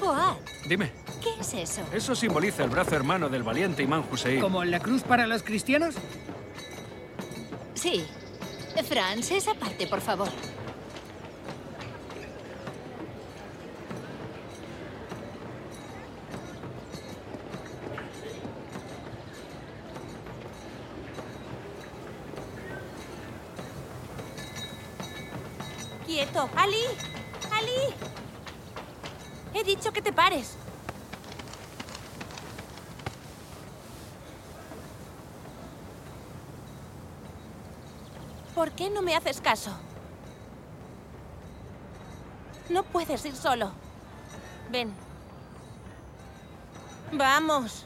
Fuad, Dime, ¿qué es eso? eso simboliza el brazo hermano del valiente Imán Hussein. ¿Como la cruz para los cristianos? Sí. Franz, esa parte, por favor. ¡Quieto! ¡Ali! ¡Ali! He dicho que te pares. ¿Por qué no me haces caso? No puedes ir solo. Ven. Vamos.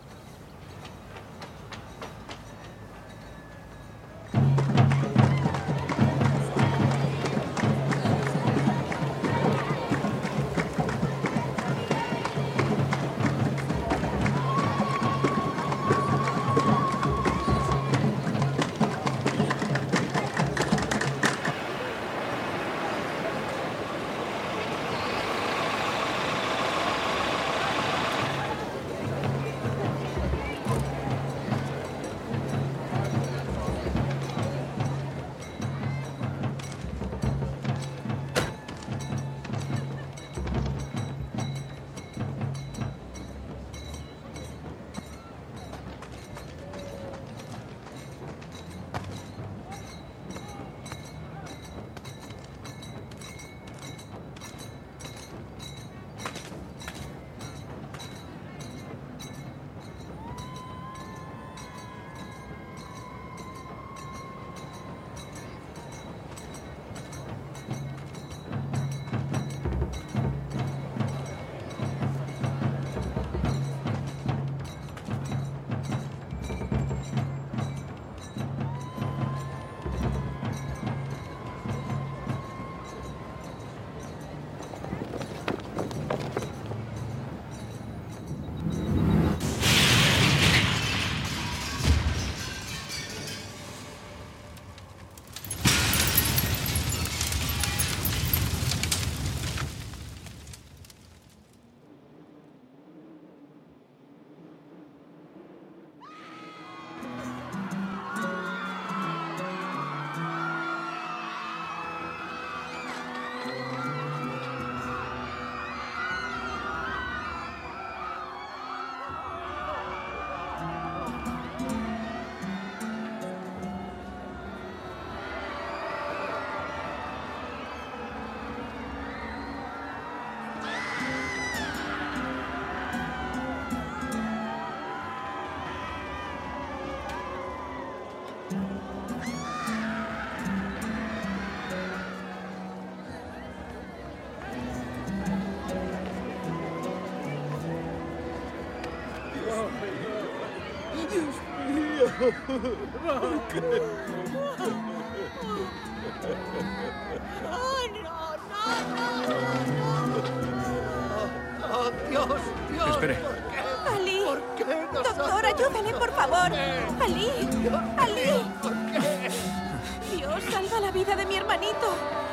¡Oh, Dios! ¡Dios! Espere. ¡Ali! ¿Por qué nosotros? ¡Doctor, ayúdale, por favor! ¡Ali! ¡Ali! ¿Por qué? Dios, salva la vida de mi hermanito.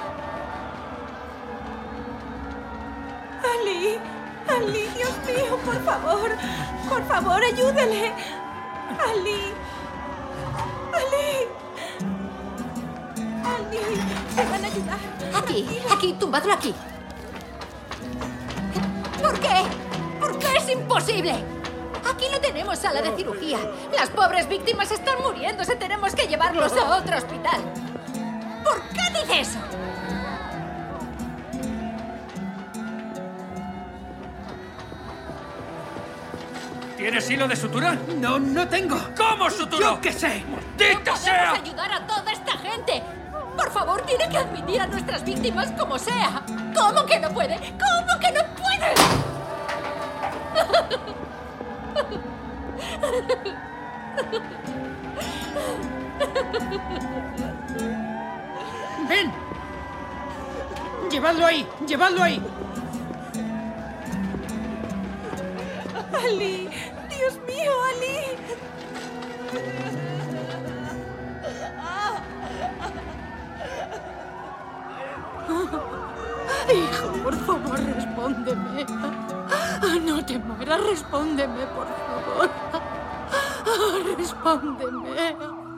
¡Ali! ¡Ali, Dios mío, por favor! ¡Por favor, ayúdele! ¡Ali! ¡Ali! ¡Ali! ¡Te van a ayudar! Aquí, tumbadlo aquí. ¿Por qué? ¿Por qué es imposible? Aquí lo tenemos, sala de cirugía. Las pobres víctimas están muriéndose. Tenemos que llevarlos a otro hospital. ¿Por qué dice eso? ¿Tienes hilo de sutura? No, no tengo. ¿Cómo suturó? ¡Yo qué sé! ¡Maldita ¡No sea! podemos ayudar a toda esta gente! Por favor, tiene que admitir a nuestras víctimas como sea. ¿Cómo que no puede? ¿Cómo que no puede? ¡Ven! ¡Llevadlo ahí! ¡Llevadlo ahí! ¡Ali! ¡Dios mío, Ali! Hijo, por favor, respóndeme. que muera, respóndeme, por favor. Respóndeme.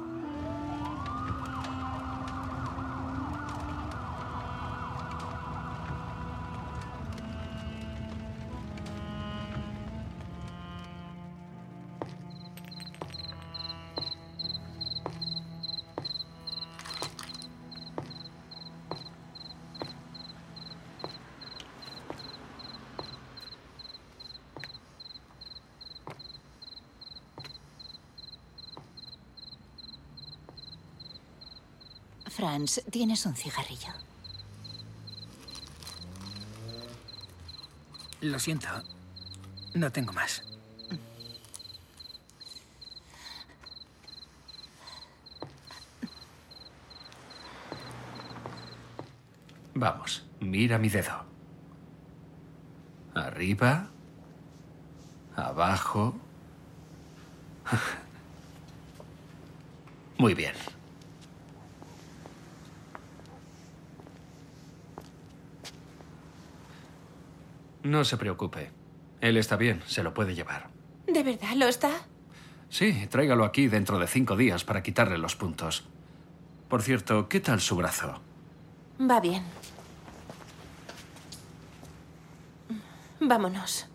Franz, ¿tienes un cigarrillo? Lo siento. No tengo más. Vamos, mira mi dedo. Arriba. Abajo. Muy bien. No se preocupe. Él está bien, se lo puede llevar. ¿De verdad lo está? Sí, tráigalo aquí dentro de 5 días para quitarle los puntos. Por cierto, ¿qué tal su brazo? Va bien. Vámonos.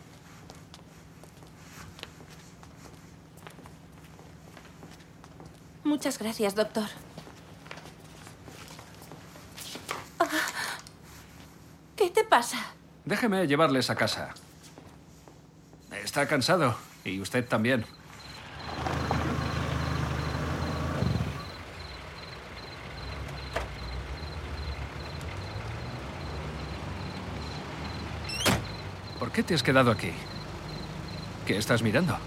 Muchas gracias, doctor. ¿Qué te pasa? Déjeme llevarles a casa. Está cansado. Y usted también. ¿Por qué te has quedado aquí? ¿Qué estás mirando?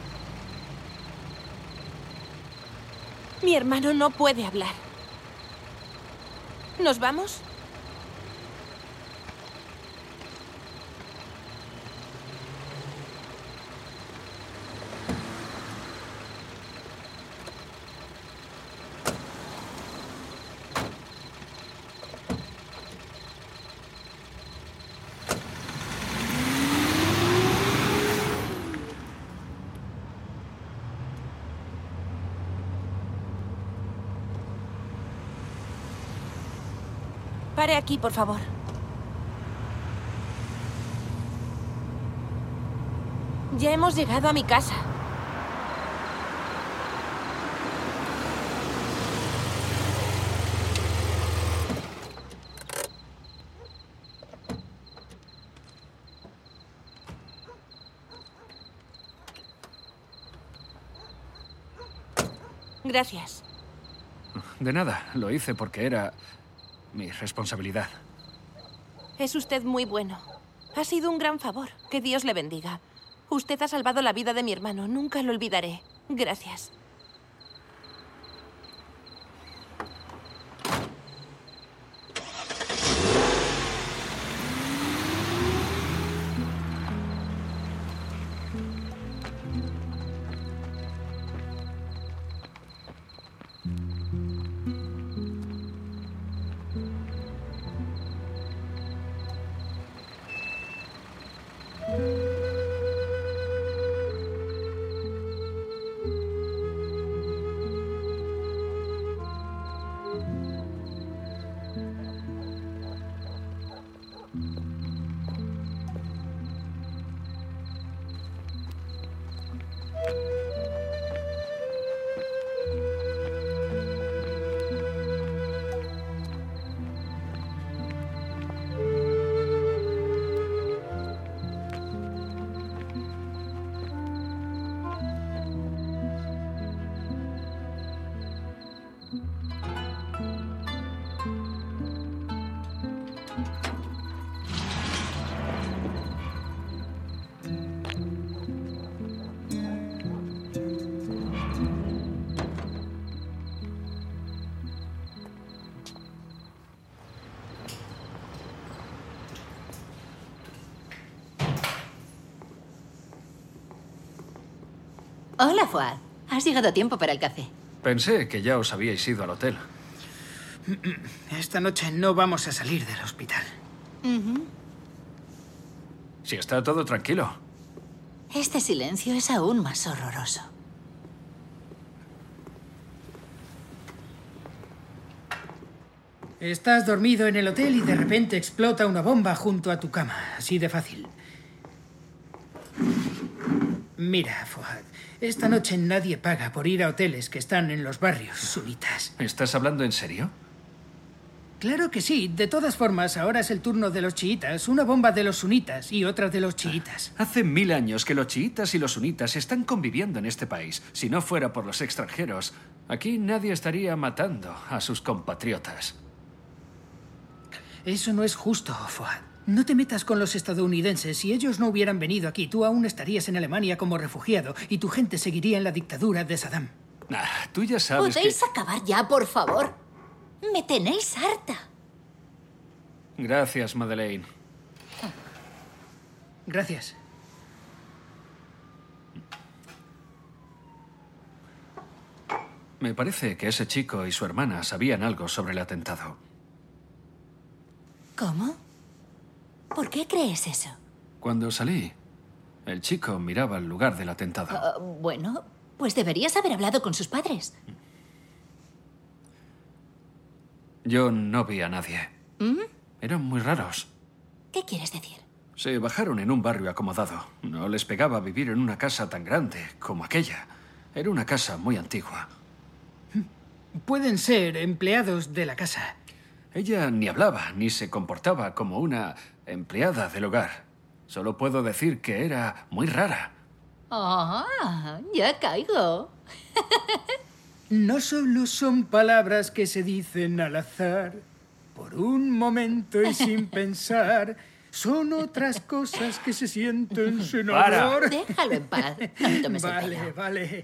Mi hermano no puede hablar. ¿Nos vamos? Pare aquí, por favor. Ya hemos llegado a mi casa. Gracias. De nada, lo hice porque era mi responsabilidad. Es usted muy bueno. Ha sido un gran favor. Que Dios le bendiga. Usted ha salvado la vida de mi hermano. Nunca lo olvidaré. Gracias. Hola, Fuad. Has llegado a tiempo para el café. Pensé que ya os habíais ido al hotel. Esta noche no vamos a salir del hospital. Si está todo tranquilo. Este silencio es aún más horroroso. Estás dormido en el hotel y de repente explota una bomba junto a tu cama. Así de fácil. Mira, Fuad, esta noche nadie paga por ir a hoteles que están en los barrios sunitas. ¿Estás hablando en serio? Claro que sí. De todas formas, ahora es el turno de los chiitas. Una bomba de los sunitas y otra de los chiitas. Hace 1000 años que los chiitas y los sunitas están conviviendo en este país. Si no fuera por los extranjeros, aquí nadie estaría matando a sus compatriotas. Eso no es justo, Fuad. No te metas con los estadounidenses. Si ellos no hubieran venido aquí, tú aún estarías en Alemania como refugiado y tu gente seguiría en la dictadura de Saddam. Tú ya sabes ¿Podéis acabar ya, por favor? Me tenéis harta. Gracias, Madeleine. Gracias. Me parece que ese chico y su hermana sabían algo sobre el atentado. ¿Cómo? ¿Por qué crees eso? Cuando salí, el chico miraba el lugar del atentado. Bueno, pues deberías haber hablado con sus padres. Yo no vi a nadie. Eran muy raros. ¿Qué quieres decir? Se bajaron en un barrio acomodado. No les pegaba vivir en una casa tan grande como aquella. Era una casa muy antigua. Pueden ser empleados de la casa. Ella ni hablaba ni se comportaba como una empleada del hogar. Solo puedo decir que era muy rara. Ah, ya caigo. No solo son palabras que se dicen al azar, por un momento y sin pensar. Son otras cosas que se sienten sin olor. Déjalo en paz. No me tomes el Vale, pelo. vale.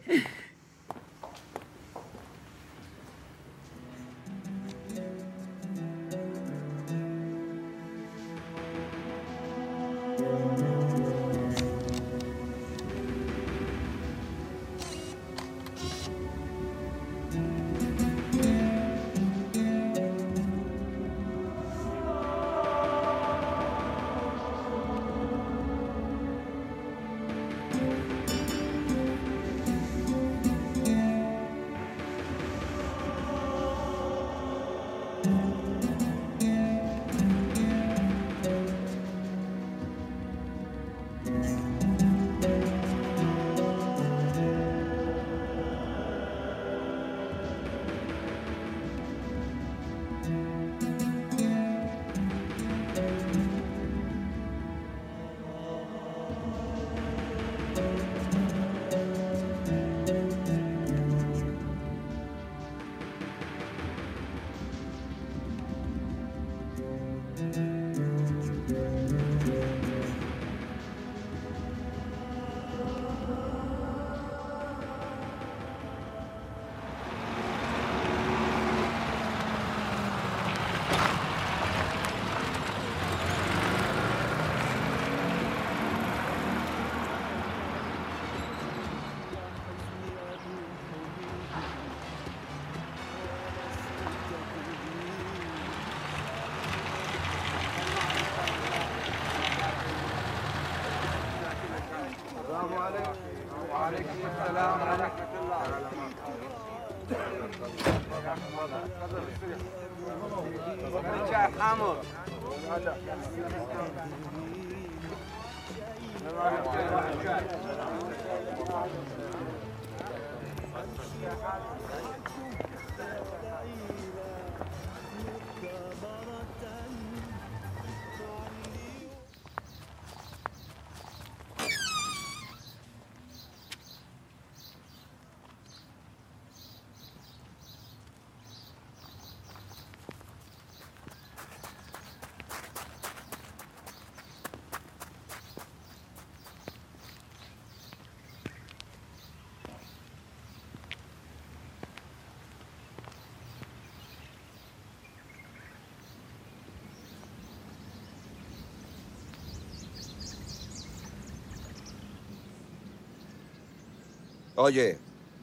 Oye.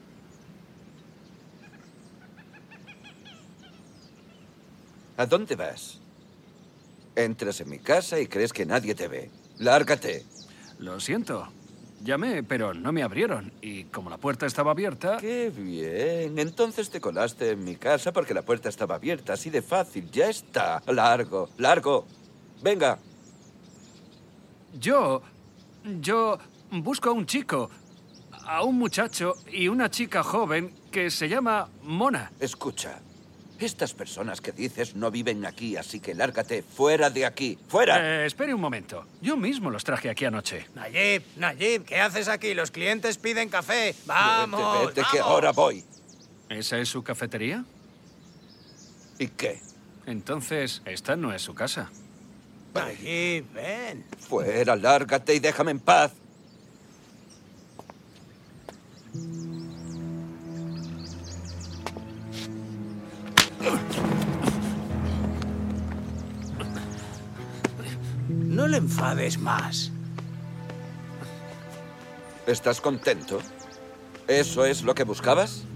¿A dónde vas? Entras en mi casa y crees que nadie te ve. Lárgate. Lo siento. Llamé, pero no me abrieron. Y como la puerta estaba abierta... ¡Qué bien! Entonces te colaste en mi casa porque la puerta estaba abierta. Así de fácil. Ya está. Largo, largo. Venga. Yo busco a un chico, a un muchacho y una chica joven que se llama Mona. Escucha. Estas personas que dices no viven aquí, así que lárgate fuera de aquí. ¡Fuera! Espere un momento. Yo mismo los traje aquí anoche. Nayib, ¿qué haces aquí? Los clientes piden café. ¡Vamos! Vete, que ahora voy. ¿Esa es su cafetería? ¿Y qué? Entonces, esta no es su casa. Nayib, ven. Fuera, lárgate y déjame en paz. No le enfades más. ¿Estás contento? ¿Eso es lo que buscabas?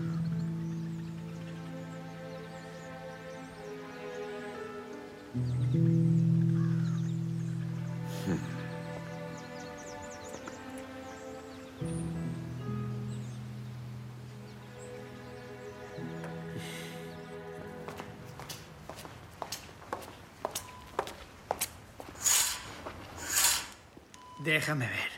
Déjame ver.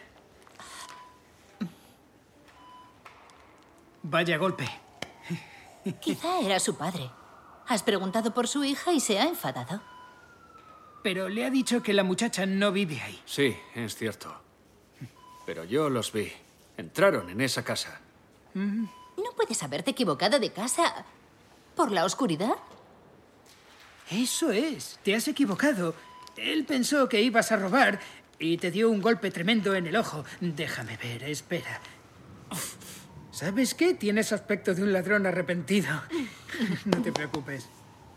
Vaya golpe. Quizá era su padre. Has preguntado por su hija y se ha enfadado. Pero le ha dicho que la muchacha no vive ahí. Sí, es cierto. Pero yo los vi. Entraron en esa casa. ¿No puedes haberte equivocado de casa por la oscuridad? Eso es. Te has equivocado. Él pensó que ibas a robar y te dio un golpe tremendo en el ojo. Déjame ver, espera. ¿Sabes qué? Tienes aspecto de un ladrón arrepentido. No te preocupes.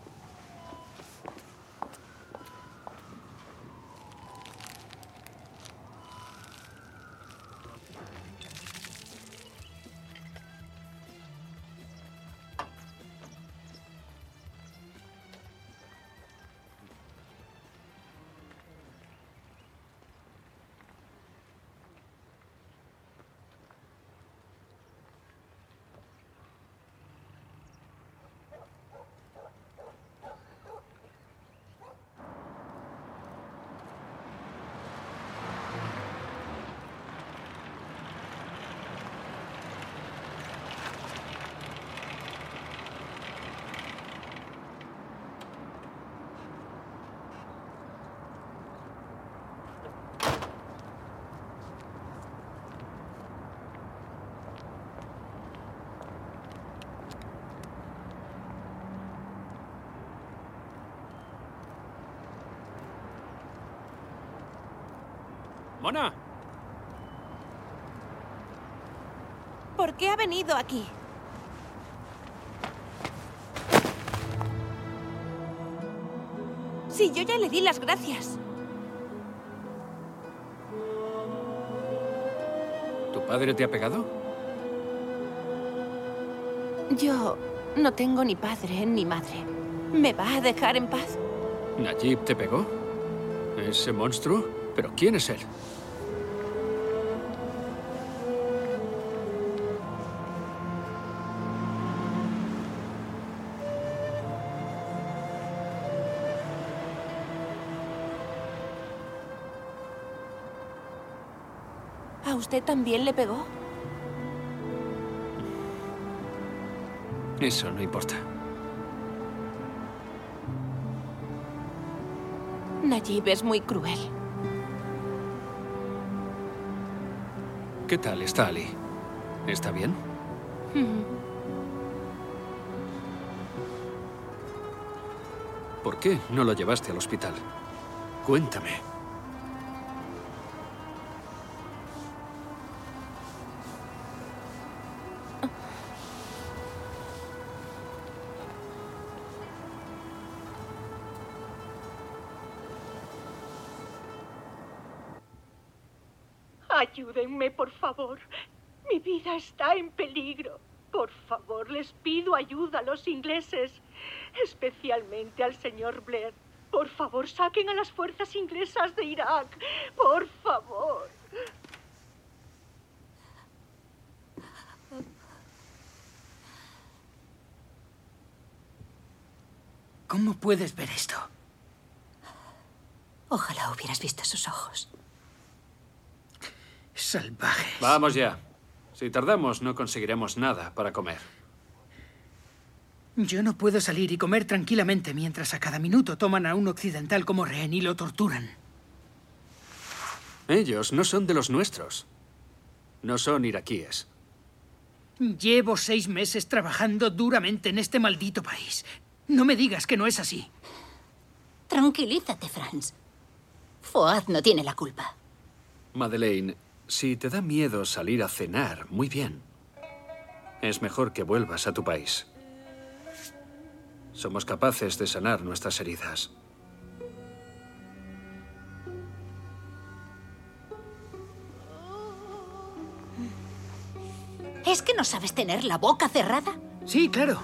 ¡Mona! ¿Por qué ha venido aquí? Sí, yo ya le di las gracias. ¿Tu padre te ha pegado? Yo no tengo ni padre ni madre. ¿Me va a dejar en paz? ¿Nayib te pegó? ¿Ese monstruo? ¿Pero quién es él? ¿A usted también le pegó? Eso no importa. Nayib es muy cruel. ¿Qué tal está Ali? ¿Está bien? ¿Por qué no lo llevaste al hospital? Cuéntame. Ayúdenme, por favor. Mi vida está en peligro. Por favor, les pido ayuda a los ingleses, especialmente al señor Blair. Por favor, saquen a las fuerzas inglesas de Irak. Por favor. ¿Cómo puedes ver esto? Ojalá hubieras visto sus ojos. Salvajes. Vamos ya. Si tardamos, no conseguiremos nada para comer. Yo no puedo salir y comer tranquilamente mientras a cada minuto toman a un occidental como rehén y lo torturan. Ellos no son de los nuestros. No son iraquíes. Llevo 6 meses trabajando duramente en este maldito país. No me digas que no es así. Tranquilízate, Franz. Fuad no tiene la culpa. Madeleine, si te da miedo salir a cenar, muy bien. Es mejor que vuelvas a tu país. Somos capaces de sanar nuestras heridas. ¿Es que no sabes tener la boca cerrada? Sí, claro.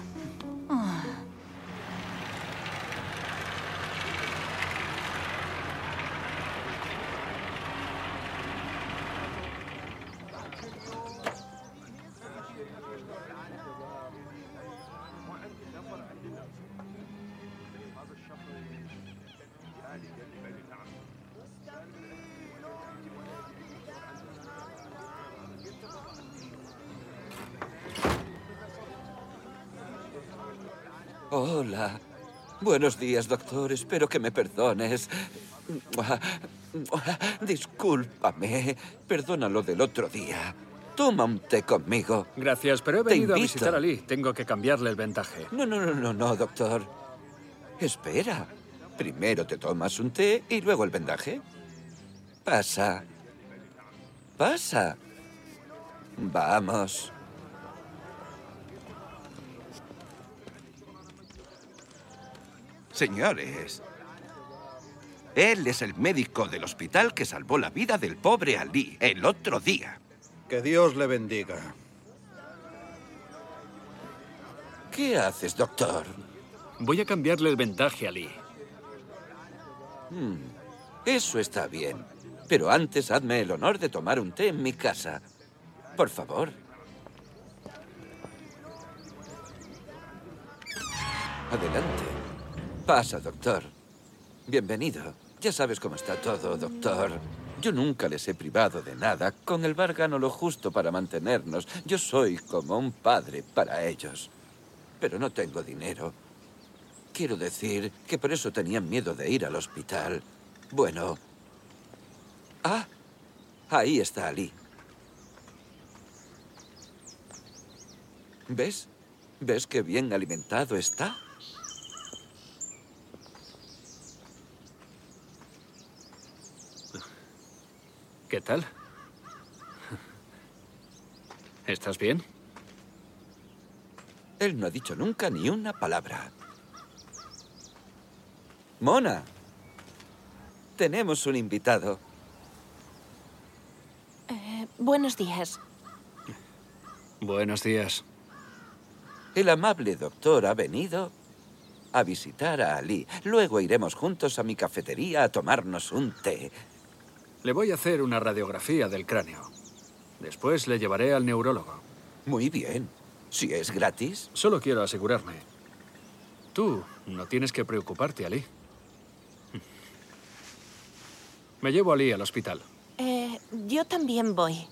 Hola. Buenos días, doctor. Espero que me perdones. Discúlpame. Perdona lo del otro día. Toma un té conmigo. Gracias, pero he Te venido a invito. visitar a Lee. Tengo que cambiarle el vendaje. No, doctor. Espera. Primero te tomas un té y luego el vendaje. Pasa. Pasa. Vamos. Señores, él es el médico del hospital que salvó la vida del pobre Ali el otro día. Que Dios le bendiga. ¿Qué haces, doctor? Voy a cambiarle el vendaje a Lee. Eso está bien. Pero antes hazme el honor de tomar un té en mi casa. Por favor. Adelante. Pasa, doctor. Bienvenido. Ya sabes cómo está todo, doctor. Yo nunca les he privado de nada. Con el bar gano lo justo para mantenernos. Yo soy como un padre para ellos. Pero no tengo dinero. Quiero decir que por eso tenían miedo de ir al hospital. Bueno. Ah, ahí está Ali. ¿Ves? ¿Ves qué bien alimentado está? ¿Qué tal? ¿Estás bien? Él no ha dicho nunca ni una palabra. Mona, tenemos un invitado. Buenos días. Buenos días. El amable doctor ha venido a visitar a Ali. Luego iremos juntos a mi cafetería a tomarnos un té. Le voy a hacer una radiografía del cráneo. Después le llevaré al neurólogo. Muy bien. Si es gratis. Solo quiero asegurarme. Tú no tienes que preocuparte, Ali. Me llevo a Ali al hospital. Yo también voy.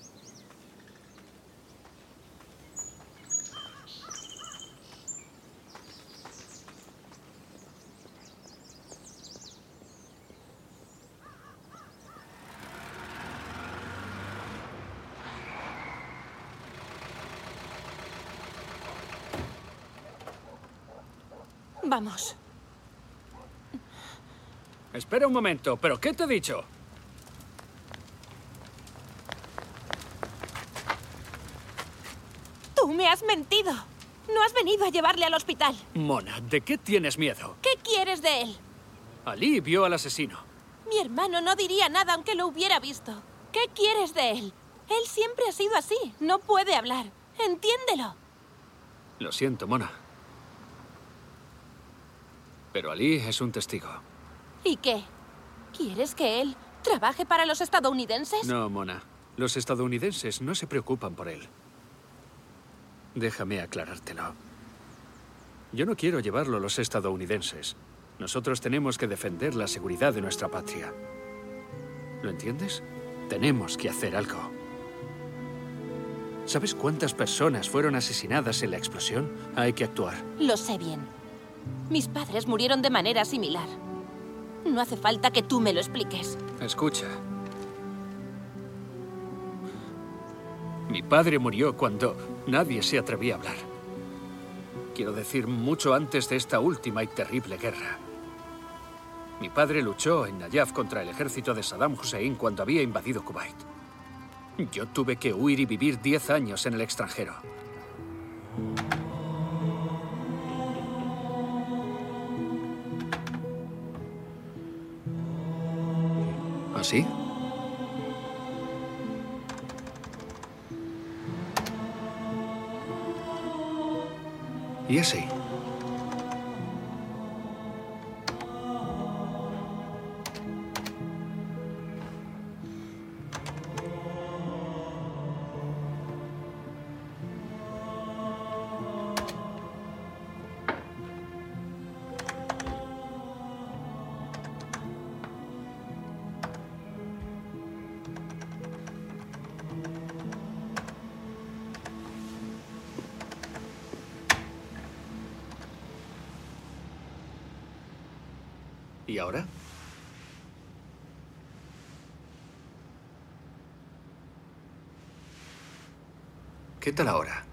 Vamos. Espera un momento, ¿pero qué te he dicho? Tú me has mentido. No has venido a llevarle al hospital. Mona, ¿de qué tienes miedo? ¿Qué quieres de él? Ali vio al asesino. Mi hermano no diría nada aunque lo hubiera visto. ¿Qué quieres de él? Él siempre ha sido así. No puede hablar. Entiéndelo. Lo siento, Mona. Pero Ali es un testigo. ¿Y qué? ¿Quieres que él trabaje para los estadounidenses? No, Mona. Los estadounidenses no se preocupan por él. Déjame aclarártelo. Yo no quiero llevarlo a los estadounidenses. Nosotros tenemos que defender la seguridad de nuestra patria. ¿Lo entiendes? Tenemos que hacer algo. ¿Sabes cuántas personas fueron asesinadas en la explosión? Hay que actuar. Lo sé bien. Mis padres murieron de manera similar. No hace falta que tú me lo expliques. Escucha. Mi padre murió cuando nadie se atrevía a hablar. Quiero decir, mucho antes de esta última y terrible guerra. Mi padre luchó en Nayaf contra el ejército de Saddam Hussein cuando había invadido Kuwait. Yo tuve que huir y vivir 10 años en el extranjero. ¿Así? Y así. ¿Y ahora? ¿Qué tal ahora?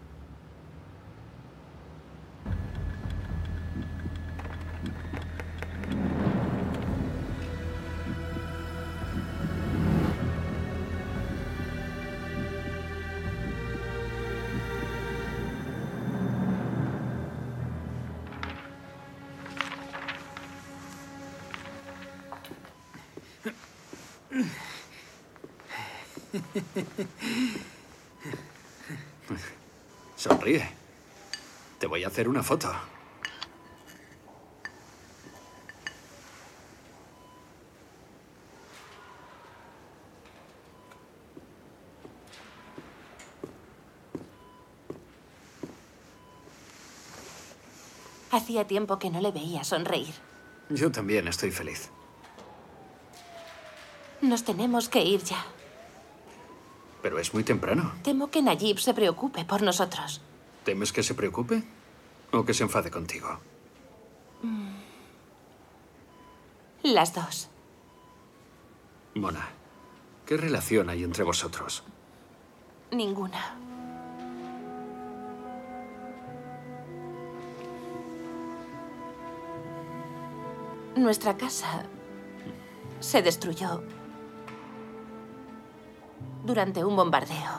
Sonríe. Te voy a hacer una foto. Hacía tiempo que no le veía sonreír. Yo también estoy feliz. Nos tenemos que ir ya. Pero es muy temprano. Temo que Najib se preocupe por nosotros. ¿Temes que se preocupe? ¿O que se enfade contigo? Las dos. Mona, ¿qué relación hay entre vosotros? Ninguna. Nuestra casa se destruyó durante un bombardeo.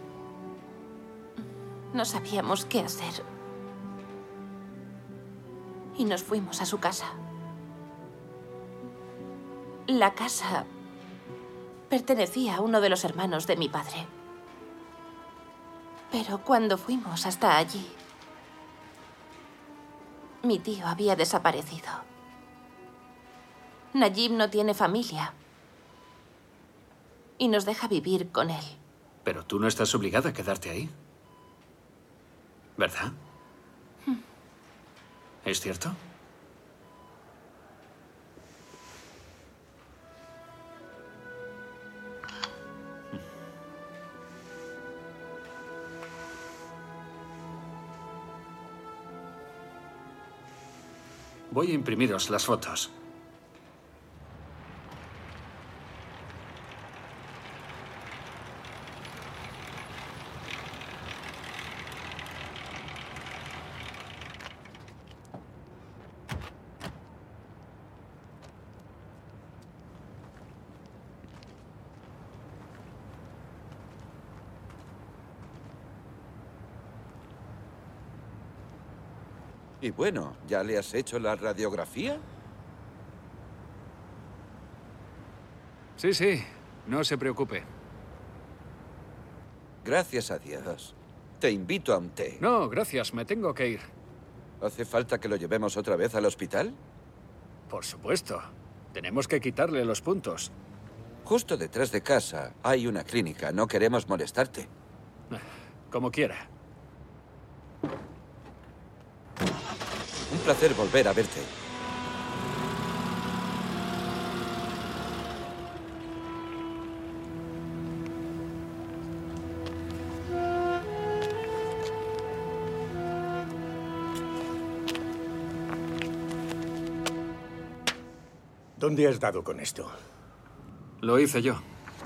No sabíamos qué hacer. Y nos fuimos a su casa. La casa pertenecía a uno de los hermanos de mi padre. Pero cuando fuimos hasta allí, mi tío había desaparecido. Najib no tiene familia. Y nos deja vivir con él. Pero tú no estás obligada a quedarte ahí. ¿Verdad? ¿Es cierto? Voy a imprimiros las fotos. Y bueno, ¿ya le has hecho la radiografía? Sí, no se preocupe. Gracias a Dios. Te invito a un té. No, gracias, me tengo que ir. ¿Hace falta que lo llevemos otra vez al hospital? Por supuesto. Tenemos que quitarle los puntos. Justo detrás de casa hay una clínica. No queremos molestarte. Como quiera. Un placer volver a verte. ¿Dónde has dado con esto? Lo hice yo.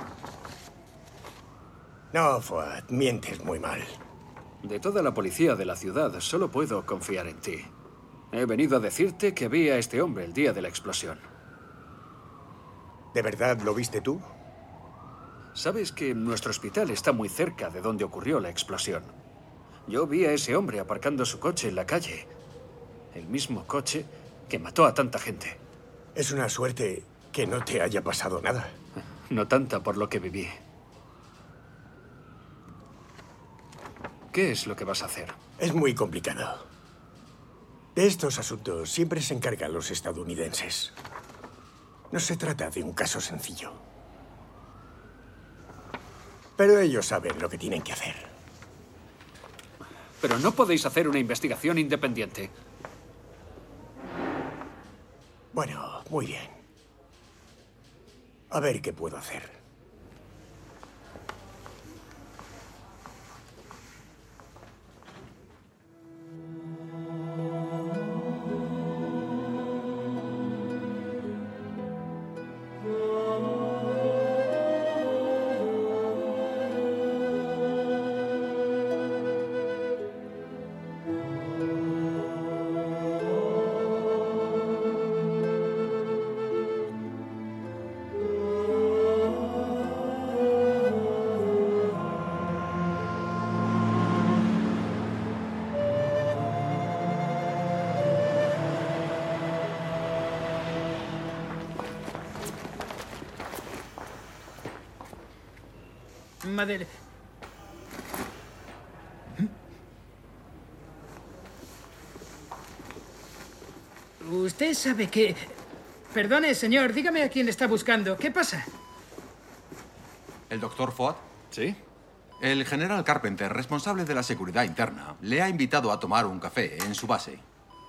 No, Fuad, mientes muy mal. De toda la policía de la ciudad, solo puedo confiar en ti. He venido a decirte que vi a este hombre el día de la explosión. ¿De verdad lo viste tú? Sabes que nuestro hospital está muy cerca de donde ocurrió la explosión. Yo vi a ese hombre aparcando su coche en la calle. El mismo coche que mató a tanta gente. Es una suerte que no te haya pasado nada. No tanta por lo que viví. ¿Qué es lo que vas a hacer? Es muy complicado. De estos asuntos siempre se encargan los estadounidenses. No se trata de un caso sencillo. Pero ellos saben lo que tienen que hacer. Pero no podéis hacer una investigación independiente. Bueno, muy bien. A ver qué puedo hacer. Madeleine. Usted sabe que... Perdone, señor, dígame a quién está buscando. ¿Qué pasa? ¿El doctor Fuad? ¿Sí? El general Carpenter, responsable de la seguridad interna, le ha invitado a tomar un café en su base.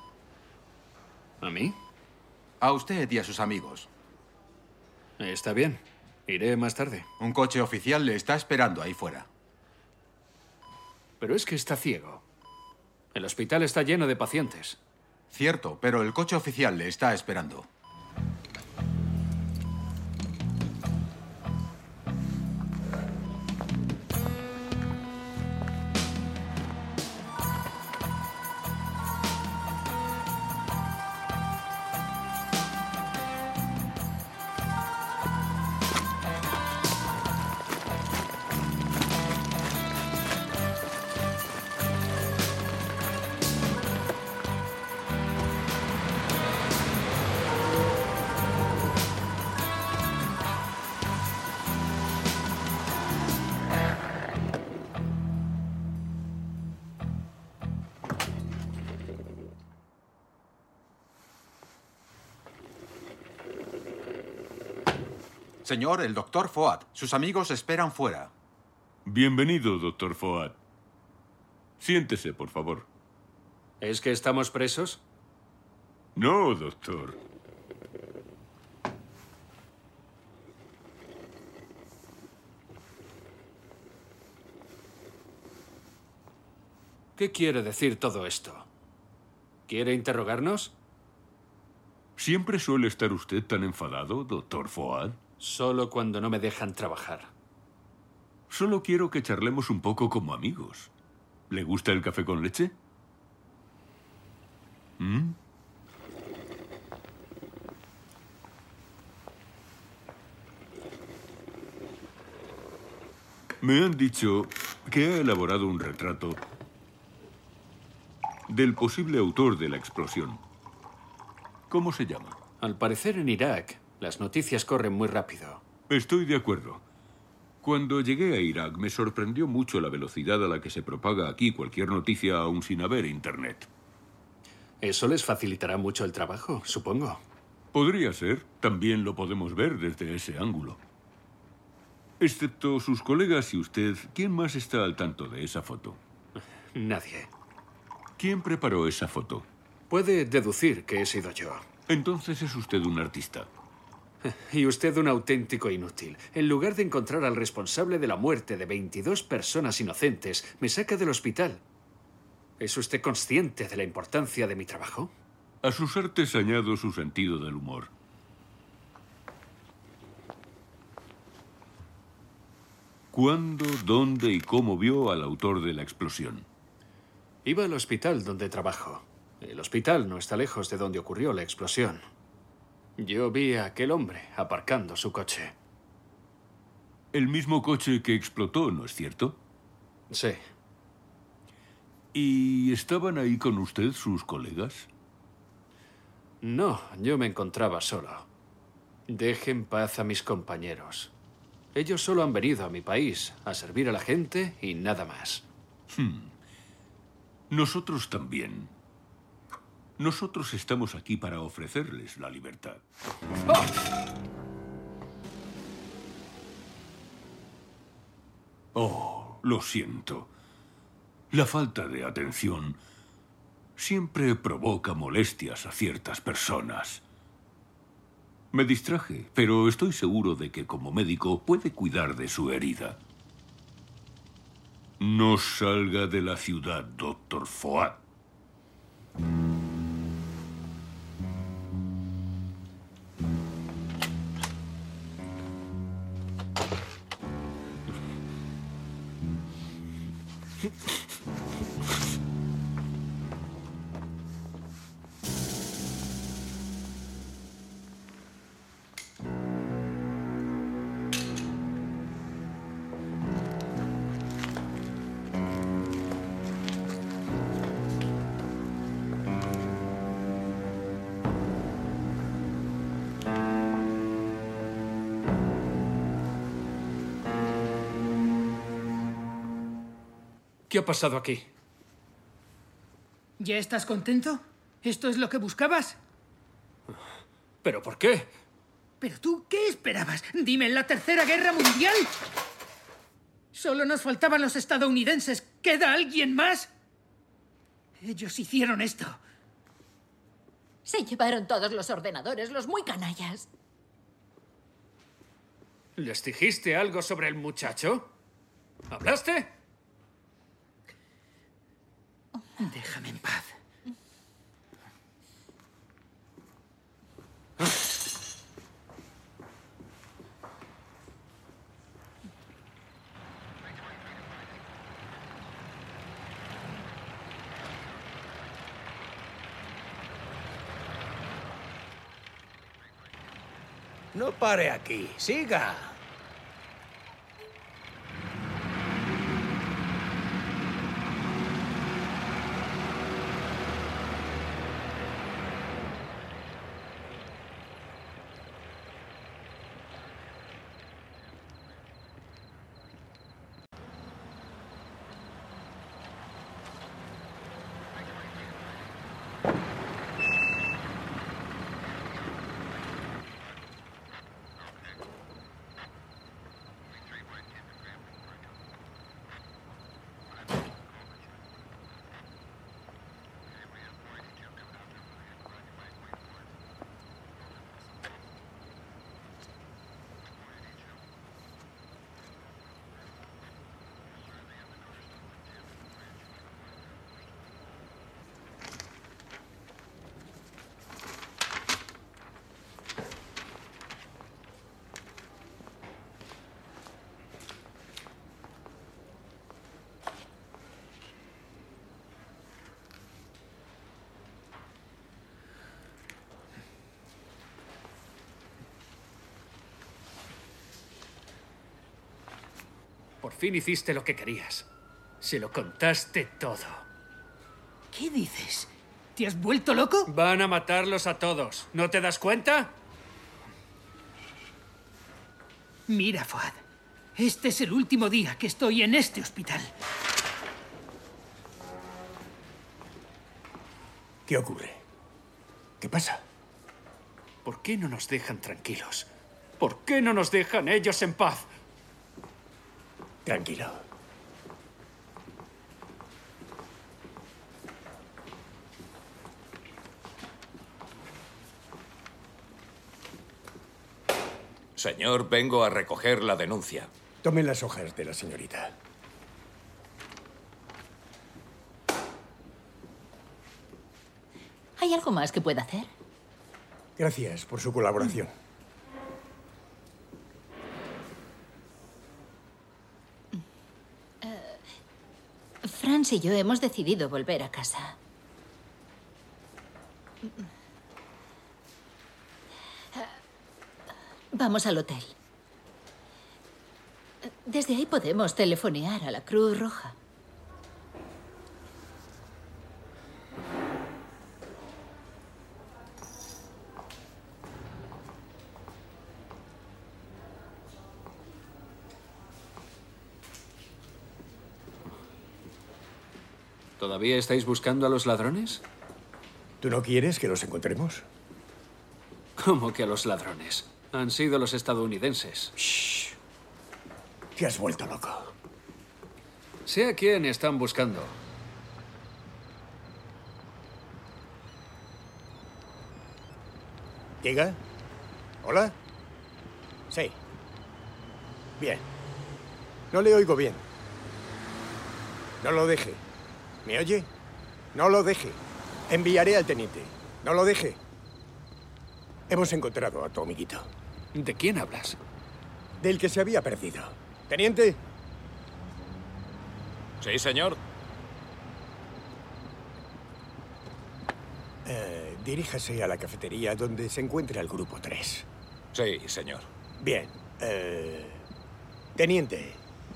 ¿A mí? A usted y a sus amigos. Está bien. Iré más tarde. Un coche oficial le está esperando ahí fuera. Pero es que está ciego. El hospital está lleno de pacientes. Cierto, pero el coche oficial le está esperando. Señor, el doctor Fuad. Sus amigos esperan fuera. Bienvenido, doctor Fuad. Siéntese, por favor. ¿Es que estamos presos? No, doctor. ¿Qué quiere decir todo esto? ¿Quiere interrogarnos? ¿Siempre suele estar usted tan enfadado, doctor Fuad? Solo cuando no me dejan trabajar. Solo quiero que charlemos un poco como amigos. ¿Le gusta el café con leche? ¿Mm? Me han dicho que ha elaborado un retrato del posible autor de la explosión. ¿Cómo se llama? Al parecer en Irak, las noticias corren muy rápido. Estoy de acuerdo. Cuando llegué a Irak me sorprendió mucho la velocidad a la que se propaga aquí cualquier noticia aún sin haber internet. Eso les facilitará mucho el trabajo, supongo. Podría ser. También lo podemos ver desde ese ángulo. Excepto sus colegas y usted, ¿quién más está al tanto de esa foto? Nadie. ¿Quién preparó esa foto? Puede deducir que he sido yo. Entonces es usted un artista. Y usted un auténtico inútil. En lugar de encontrar al responsable de la muerte de 22 personas inocentes, me saca del hospital. ¿Es usted consciente de la importancia de mi trabajo? A sus artes añado su sentido del humor. ¿Cuándo, dónde y cómo vio al autor de la explosión? Iba al hospital donde trabajo. El hospital no está lejos de donde ocurrió la explosión. Yo vi a aquel hombre aparcando su coche. El mismo coche que explotó, ¿no es cierto? Sí. ¿Y estaban ahí con usted sus colegas? No, yo me encontraba solo. Deje en paz a mis compañeros. Ellos solo han venido a mi país a servir a la gente y nada más. Nosotros también. Nosotros estamos aquí para ofrecerles la libertad. Oh, lo siento. La falta de atención siempre provoca molestias a ciertas personas. Me distraje, pero estoy seguro de que como médico puede cuidar de su herida. No salga de la ciudad, Dr. Foad. ¿Qué ha pasado aquí? ¿Ya estás contento? ¿Esto es lo que buscabas? ¿Pero por qué? ¿Pero tú qué esperabas? Dime, ¿en la Tercera Guerra Mundial? Solo nos faltaban los estadounidenses. ¿Queda alguien más? Ellos hicieron esto. Se llevaron todos los ordenadores, los muy canallas. ¿Les dijiste algo sobre el muchacho? ¿Hablaste? Déjame en paz. No pare aquí. Siga. Por fin hiciste lo que querías. Se lo contaste todo. ¿Qué dices? ¿Te has vuelto loco? Van a matarlos a todos. ¿No te das cuenta? Mira, Fuad. Este es el último día que estoy en este hospital. ¿Qué ocurre? ¿Qué pasa? ¿Por qué no nos dejan tranquilos? ¿Por qué no nos dejan ellos en paz? Tranquilo. Señor, vengo a recoger la denuncia. Tome las hojas de la señorita. ¿Hay algo más que pueda hacer? Gracias por su colaboración. James y yo hemos decidido volver a casa. Vamos al hotel. Desde ahí podemos telefonear a la Cruz Roja. ¿Todavía estáis buscando a los ladrones? ¿Tú no quieres que los encontremos? ¿Cómo que a los ladrones? Han sido los estadounidenses. Shh. Te has vuelto loco. Sé a quién están buscando. ¿Diga? ¿Hola? Sí. Bien. No le oigo bien. No lo deje. ¿Me oye? No lo deje. Enviaré al teniente. No lo deje. Hemos encontrado a tu amiguito. ¿De quién hablas? Del que se había perdido. Teniente. Sí, señor. Diríjase a la cafetería donde se encuentra el grupo 3. Sí, señor. Bien. Teniente.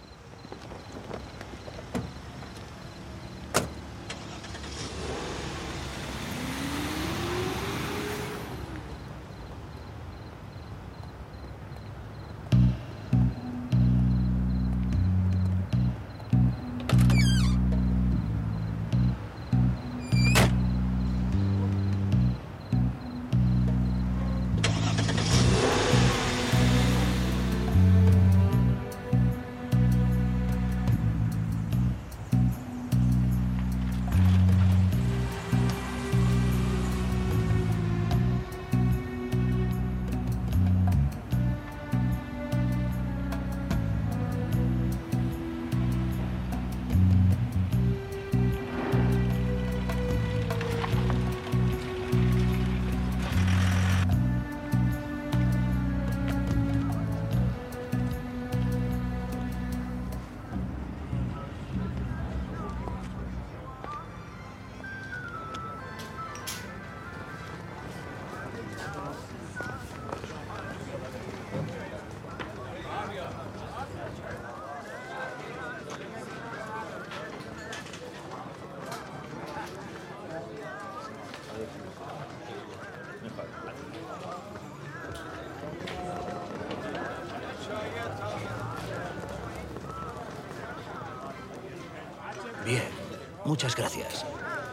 Bien, muchas gracias.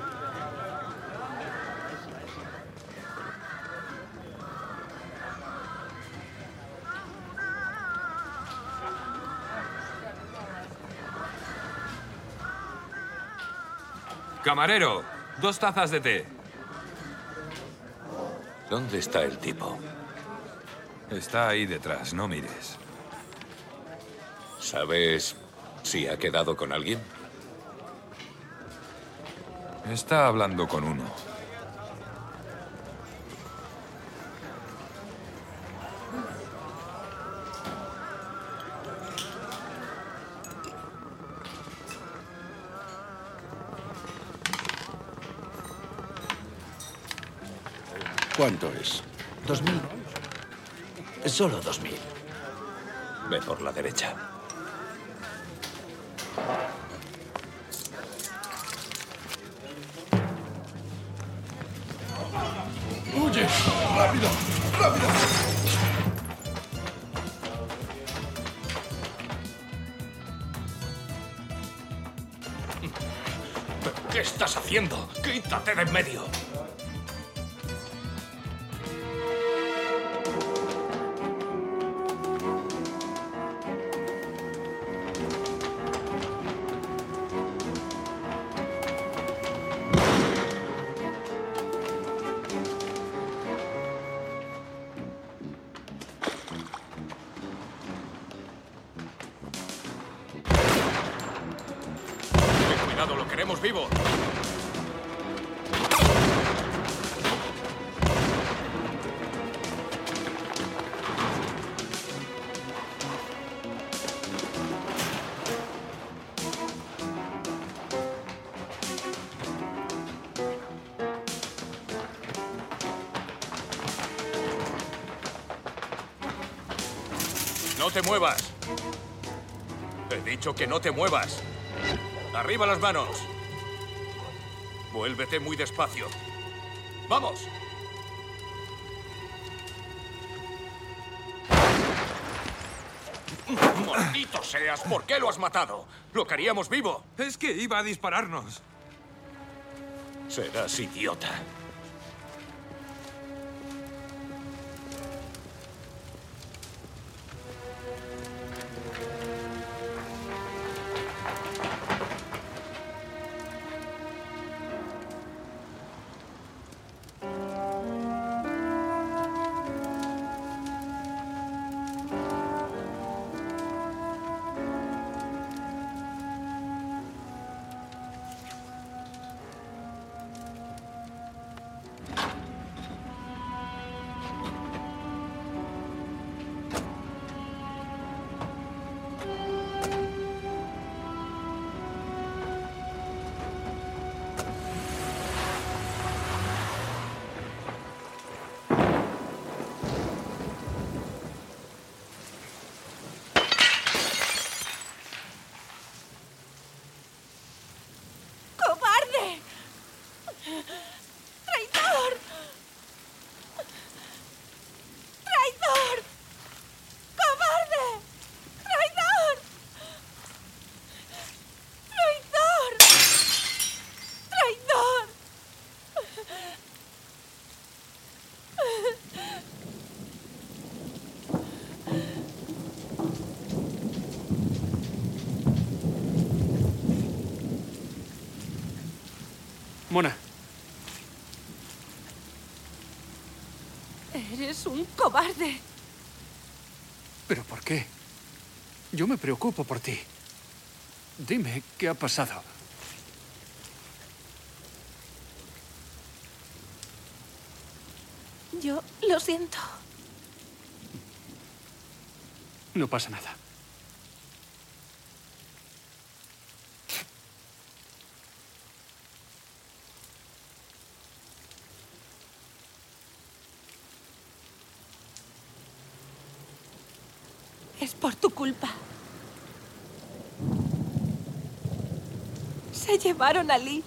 Camarero, 2 tazas de té. ¿Dónde está el tipo? Está ahí detrás, no mires. ¿Sabes si ha quedado con alguien? Está hablando con uno. ¿Cuánto es? 2000. Solo 2000. Ve por la derecha. ¡Huye! ¡Rápido! ¡Rápido! ¿Qué estás haciendo? ¡Quítate de en medio! ¡Lo queremos vivo! No te muevas. He dicho que no te muevas. ¡Arriba las manos! Vuélvete muy despacio. ¡Vamos! ¡Maldito seas! ¿Por qué lo has matado? ¡Lo queríamos vivo! Es que iba a dispararnos. Serás idiota. Mona. Eres un cobarde. ¿Pero por qué? Yo me preocupo por ti. Dime, ¿qué ha pasado? Yo lo siento. No pasa nada. Es por tu culpa. Se llevaron a Lee.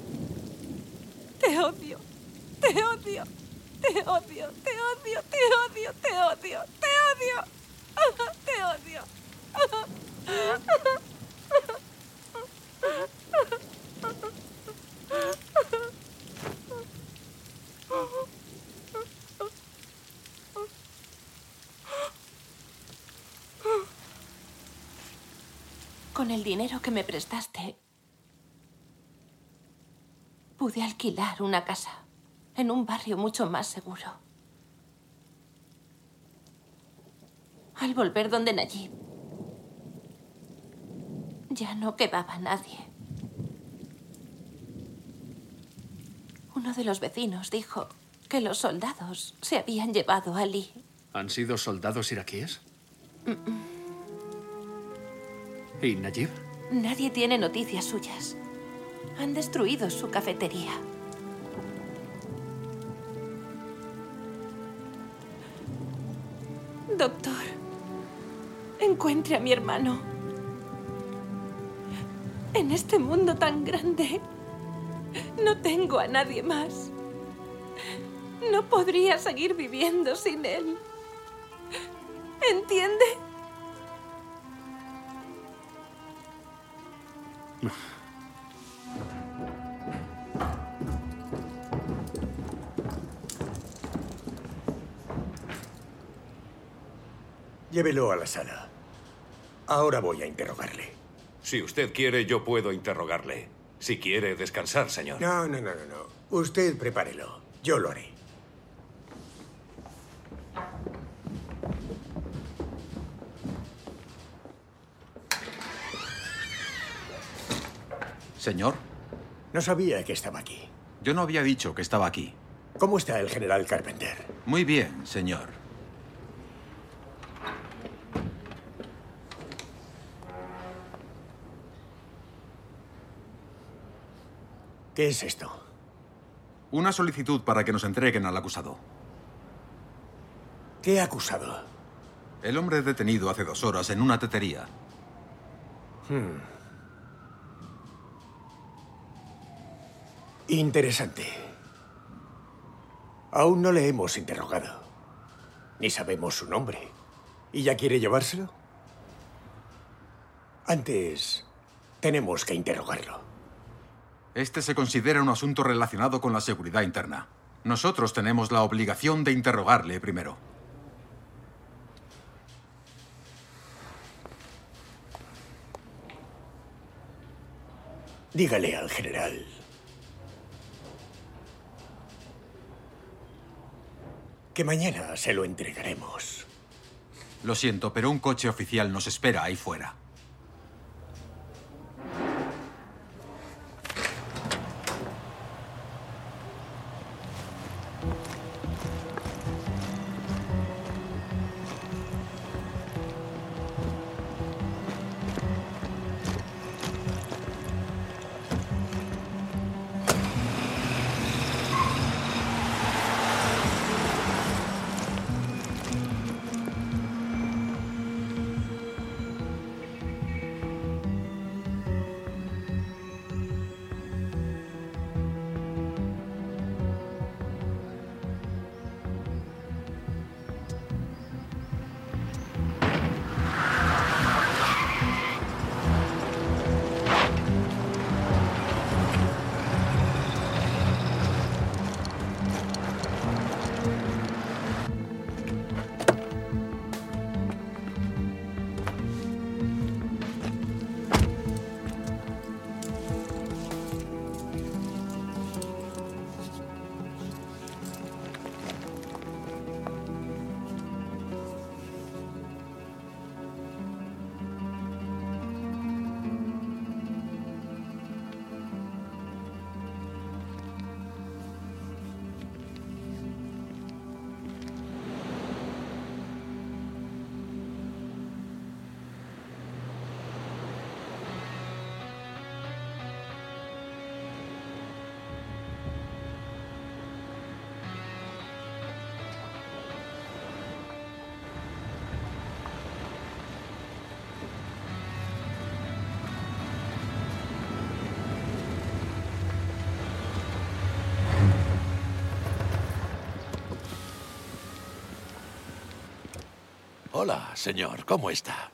Te odio. Te odio. Te odio. Te odio. Te odio. Te odio. Te odio. Te odio. Con el dinero que me prestaste, pude alquilar una casa en un barrio mucho más seguro. Al volver donde Najib, ya no quedaba nadie. Uno de los vecinos dijo que los soldados se habían llevado a Lee. ¿Han sido soldados iraquíes? ¿Y Najib? Nadie tiene noticias suyas. Han destruido su cafetería. Doctor, encuentre a mi hermano. En este mundo tan grande, no tengo a nadie más. No podría seguir viviendo sin él. ¿Entiende? Llévelo a la sala. Ahora voy a interrogarle. Si usted quiere, yo puedo interrogarle. Si quiere descansar, señor. No. Usted prepárelo. Yo lo haré. Señor. No sabía que estaba aquí. Yo no había dicho que estaba aquí. ¿Cómo está el general Carpenter? Muy bien, señor. ¿Qué es esto? Una solicitud para que nos entreguen al acusado. ¿Qué acusado? El hombre detenido hace 2 horas en una tetería. Interesante. Aún no le hemos interrogado. Ni sabemos su nombre. ¿Y ya quiere llevárselo? Antes, tenemos que interrogarlo. Este se considera un asunto relacionado con la seguridad interna. Nosotros tenemos la obligación de interrogarle primero. Dígale al general que mañana se lo entregaremos. Lo siento, pero un coche oficial nos espera ahí fuera. Hola, señor. ¿Cómo está?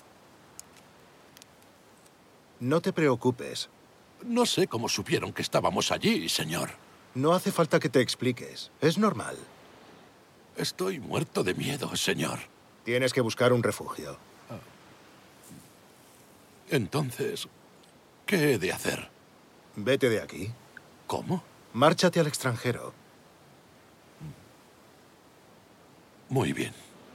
No te preocupes. No sé cómo supieron que estábamos allí, señor. No hace falta que te expliques. Es normal. Estoy muerto de miedo, señor. Tienes que buscar un refugio. Entonces, ¿qué he de hacer? Vete de aquí. ¿Cómo? Márchate al extranjero. Muy bien.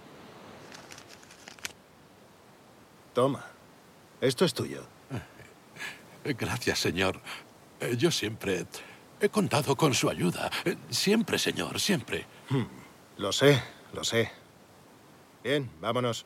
Toma. Esto es tuyo. Gracias, señor. Yo siempre he contado con su ayuda. Siempre, señor, siempre. Lo sé, lo sé. Bien, vámonos.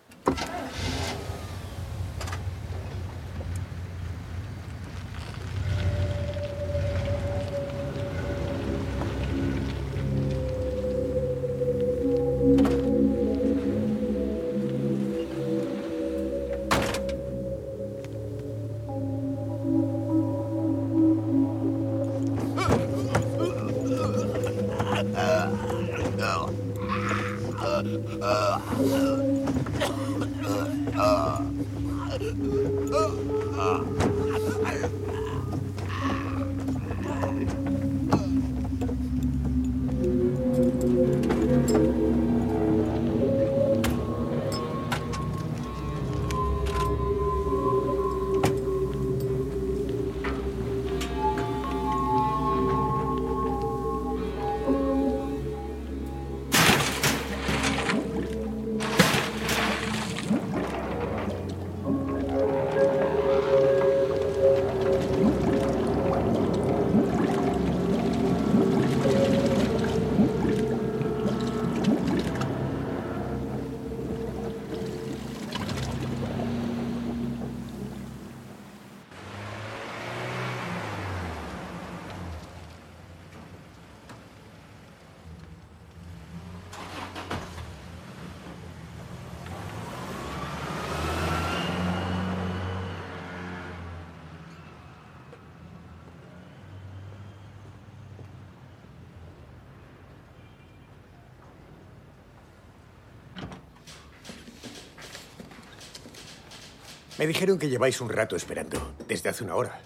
Me dijeron que lleváis un rato esperando, desde hace una hora.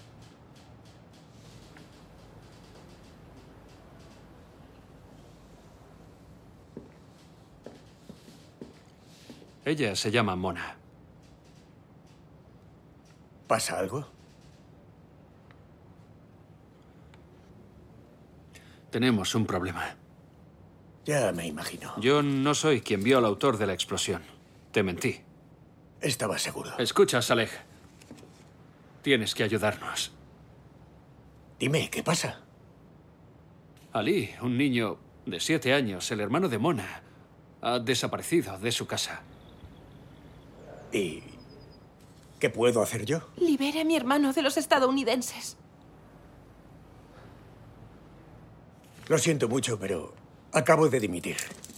Ella se llama Mona. ¿Pasa algo? Tenemos un problema. Ya me imagino. Yo no soy quien vio al autor de la explosión. Te mentí. Estaba seguro. Escucha, Saleh. Tienes que ayudarnos. Dime, ¿qué pasa? Ali, un niño de 7 años, el hermano de Mona, ha desaparecido de su casa. ¿Y qué puedo hacer yo? Libere a mi hermano de los estadounidenses. Lo siento mucho, pero acabo de dimitir.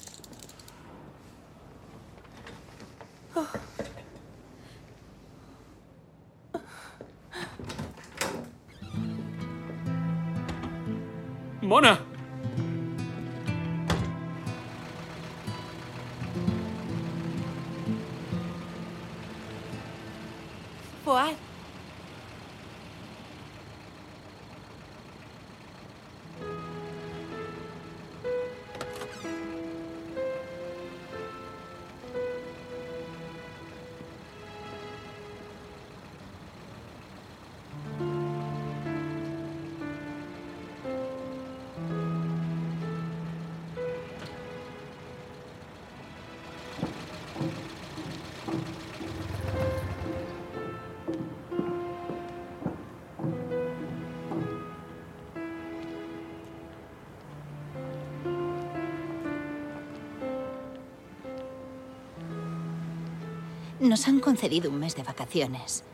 Oh. ¡Mona! Fuad. Nos han concedido un mes de vacaciones.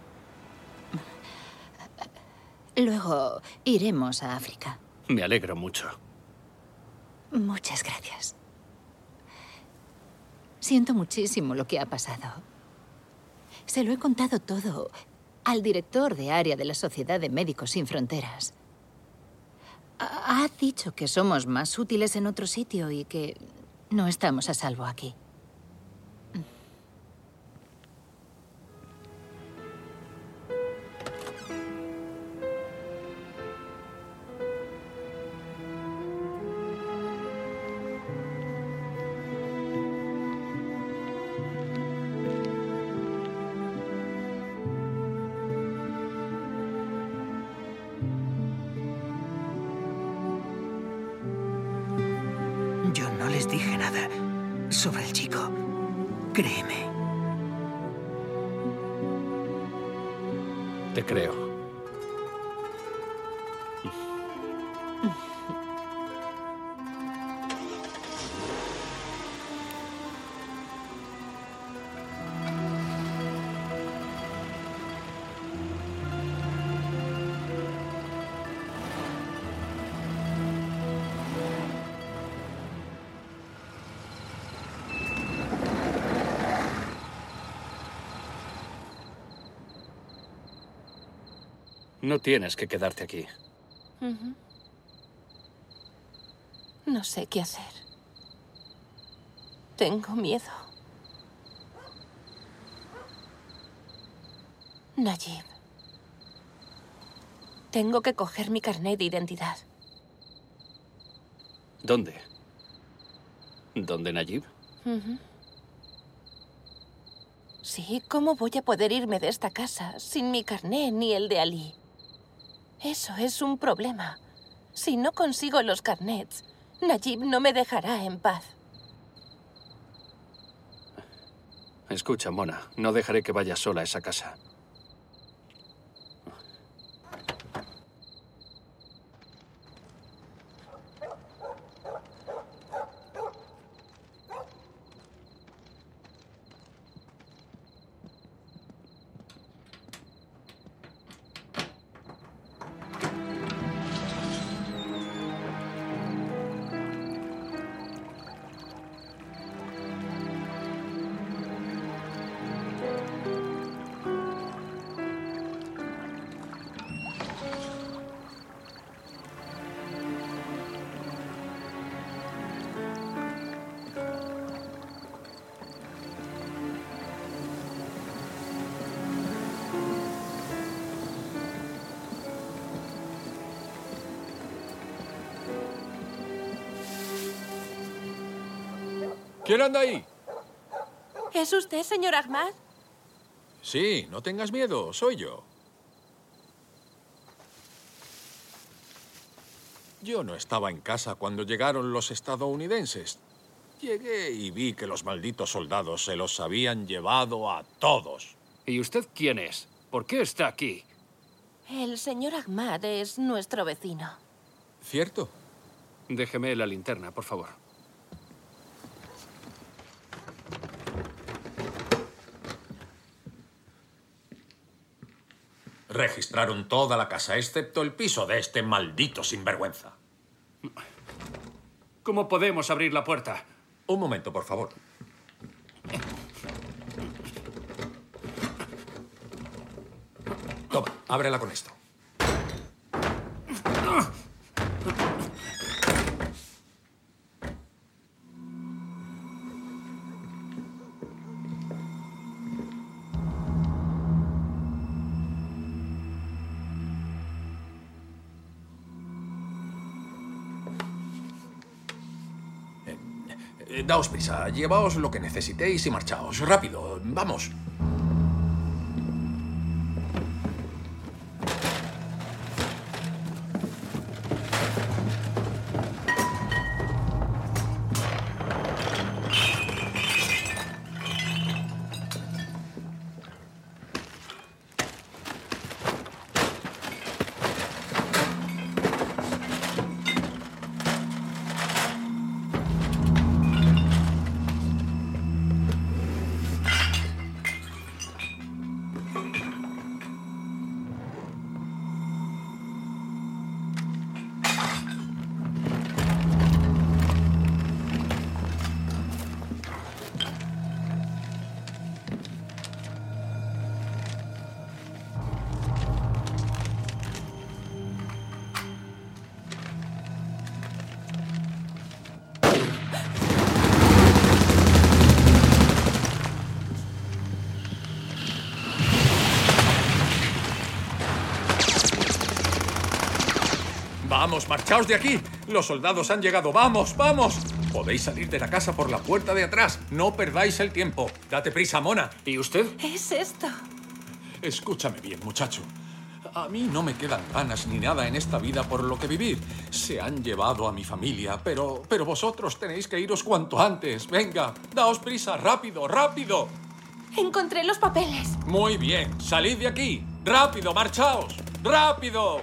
Luego iremos a África. Me alegro mucho. Muchas gracias. Siento muchísimo lo que ha pasado. Se lo he contado todo al director de área de la Sociedad de Médicos Sin Fronteras. Ha dicho que somos más útiles en otro sitio y que no estamos a salvo aquí. Yo no les dije nada sobre el chico. Créeme. Te creo. No tienes que quedarte aquí. No sé qué hacer. Tengo miedo. Najib. Tengo que coger mi carnet de identidad. ¿Dónde? ¿Dónde, Najib? Sí, ¿cómo voy a poder irme de esta casa sin mi carné ni el de Ali? Eso es un problema. Si no consigo los carnets, Najib no me dejará en paz. Escucha, Mona, no dejaré que vayas sola a esa casa. ¿Quién anda ahí? ¿Es usted, señor Ahmad? Sí, no tengas miedo, soy yo. Yo no estaba en casa cuando llegaron los estadounidenses. Llegué y vi que los malditos soldados se los habían llevado a todos. ¿Y usted quién es? ¿Por qué está aquí? El señor Ahmad es nuestro vecino. ¿Cierto? Déjeme la linterna, por favor. Registraron toda la casa, excepto el piso de este maldito sinvergüenza. ¿Cómo podemos abrir la puerta? Un momento, por favor. Toma, ábrela con esto. Daos prisa, llevaos lo que necesitéis y marchaos. Rápido, vamos. ¡Vamos, marchaos de aquí! ¡Los soldados han llegado! ¡Vamos, vamos! Podéis salir de la casa por la puerta de atrás. No perdáis el tiempo. Date prisa, Mona. ¿Y usted? Es esto. Escúchame bien, muchacho. A mí no me quedan ganas ni nada en esta vida por lo que vivir. Se han llevado a mi familia, pero vosotros tenéis que iros cuanto antes. Venga, daos prisa, rápido, rápido. Encontré los papeles. Muy bien, salid de aquí. Rápido, marchaos. ¡Rápido!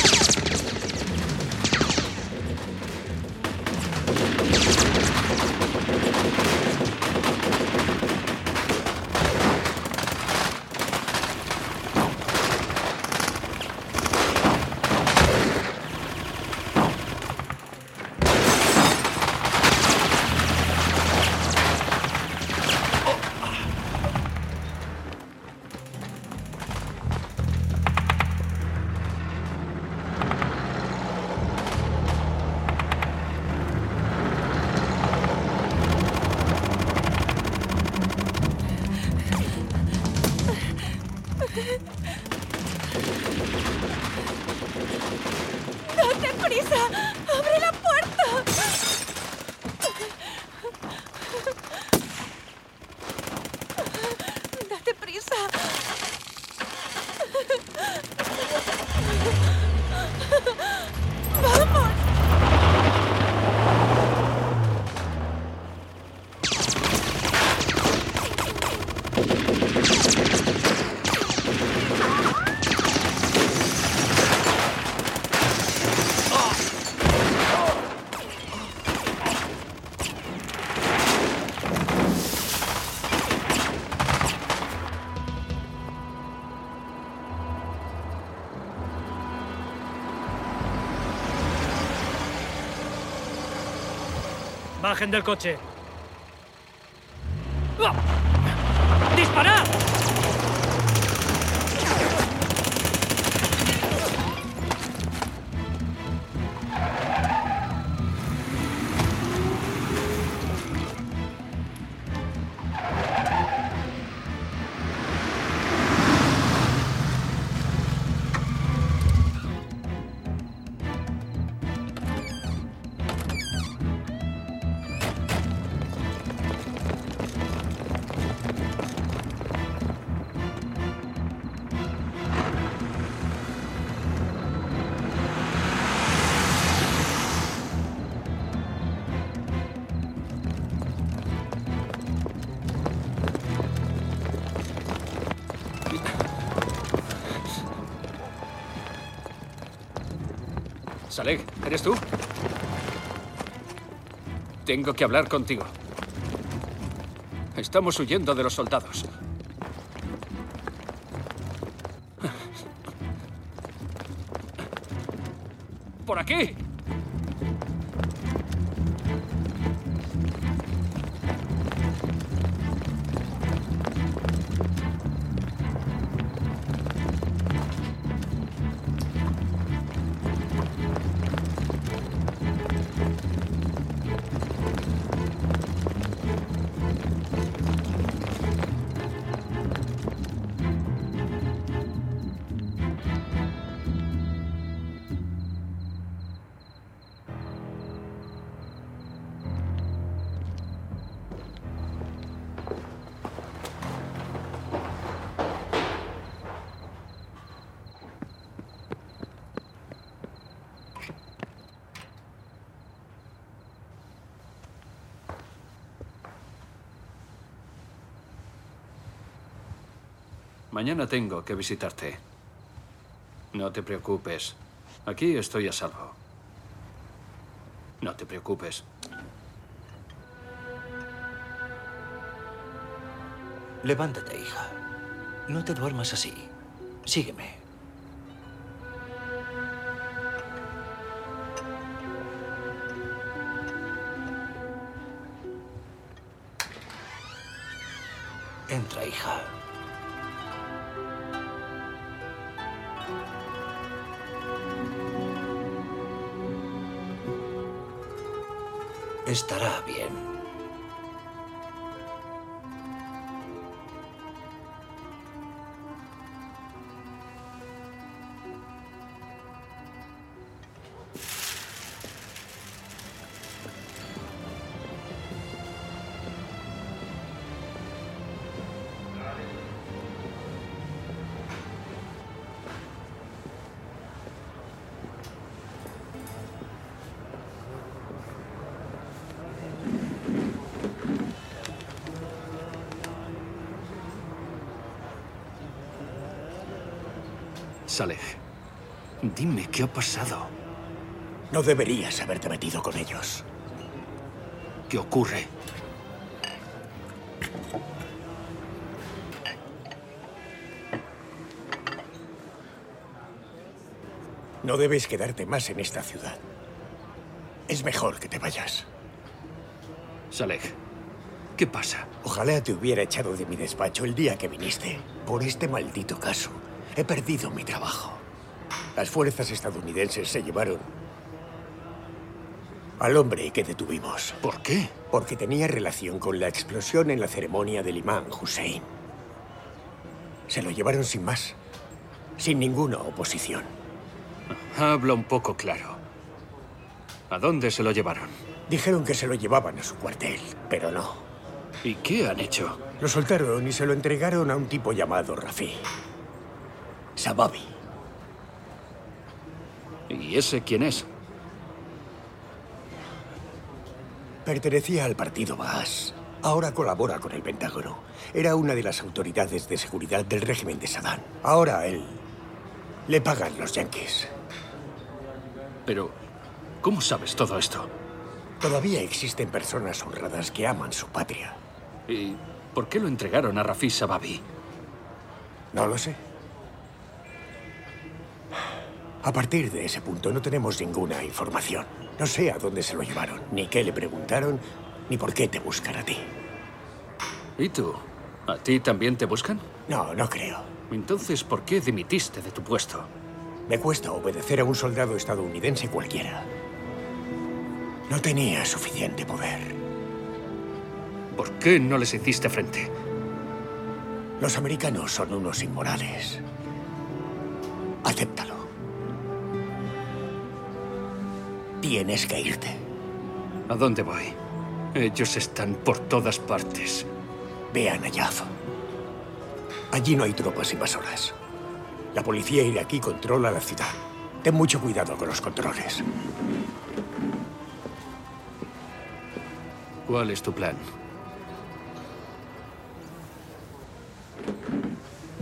¡Date prisa! ¡Abre la puerta! ¡Date prisa! ¡Vamos! Bajen del coche. ¡Disparad! Saleh, ¿eres tú? Tengo que hablar contigo. Estamos huyendo de los soldados. ¡Por aquí! Mañana tengo que visitarte. No te preocupes. Aquí estoy a salvo. No te preocupes. Levántate, hija. No te duermas así. Sígueme. Entra, hija. Estará bien. Saleh, dime qué ha pasado. No deberías haberte metido con ellos. ¿Qué ocurre? No debes quedarte más en esta ciudad. Es mejor que te vayas. Saleh, ¿qué pasa? Ojalá te hubiera echado de mi despacho el día que viniste. Por este maldito caso. He perdido mi trabajo. Las fuerzas estadounidenses se llevaron al hombre que detuvimos. ¿Por qué? Porque tenía relación con la explosión en la ceremonia del imán Hussein. Se lo llevaron sin más, sin ninguna oposición. Habla un poco claro. ¿A dónde se lo llevaron? Dijeron que se lo llevaban a su cuartel, pero no. ¿Y qué han hecho? Lo soltaron y se lo entregaron a un tipo llamado Rafi Sababi. ¿Y ese quién es? Pertenecía al partido Baas. Ahora colabora con el Pentágono. Era una de las autoridades de seguridad del régimen de Saddam. Ahora a él le pagan los yanquis. Pero, ¿cómo sabes todo esto? Todavía existen personas honradas que aman su patria. ¿Y por qué lo entregaron a Rafi Sababi? No lo sé. A partir de ese punto no tenemos ninguna información. No sé a dónde se lo llevaron, ni qué le preguntaron, ni por qué te buscan a ti. ¿Y tú? ¿A ti también te buscan? No, no creo. Entonces, ¿por qué dimitiste de tu puesto? Me cuesta obedecer a un soldado estadounidense cualquiera. No tenía suficiente poder. ¿Por qué no les hiciste frente? Los americanos son unos inmorales. Acéptalo. Tienes que irte. ¿A dónde voy? Ellos están por todas partes. Ve a Nayaf. Allí no hay tropas invasoras. La policía iraquí controla la ciudad. Ten mucho cuidado con los controles. ¿Cuál es tu plan?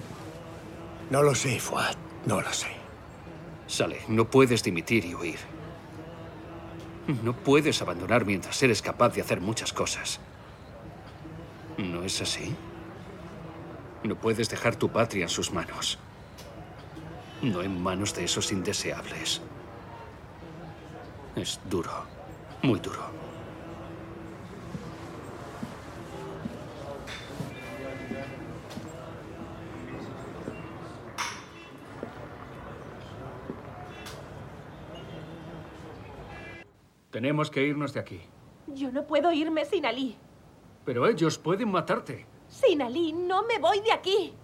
No lo sé, Fuad. No lo sé. Saleh, no puedes dimitir y huir. No puedes abandonar mientras eres capaz de hacer muchas cosas. ¿No es así? No puedes dejar tu patria en sus manos. No en manos de esos indeseables. Es duro, muy duro. Tenemos que irnos de aquí. Yo no puedo irme sin Ali. Pero ellos pueden matarte. Sin Ali no me voy de aquí.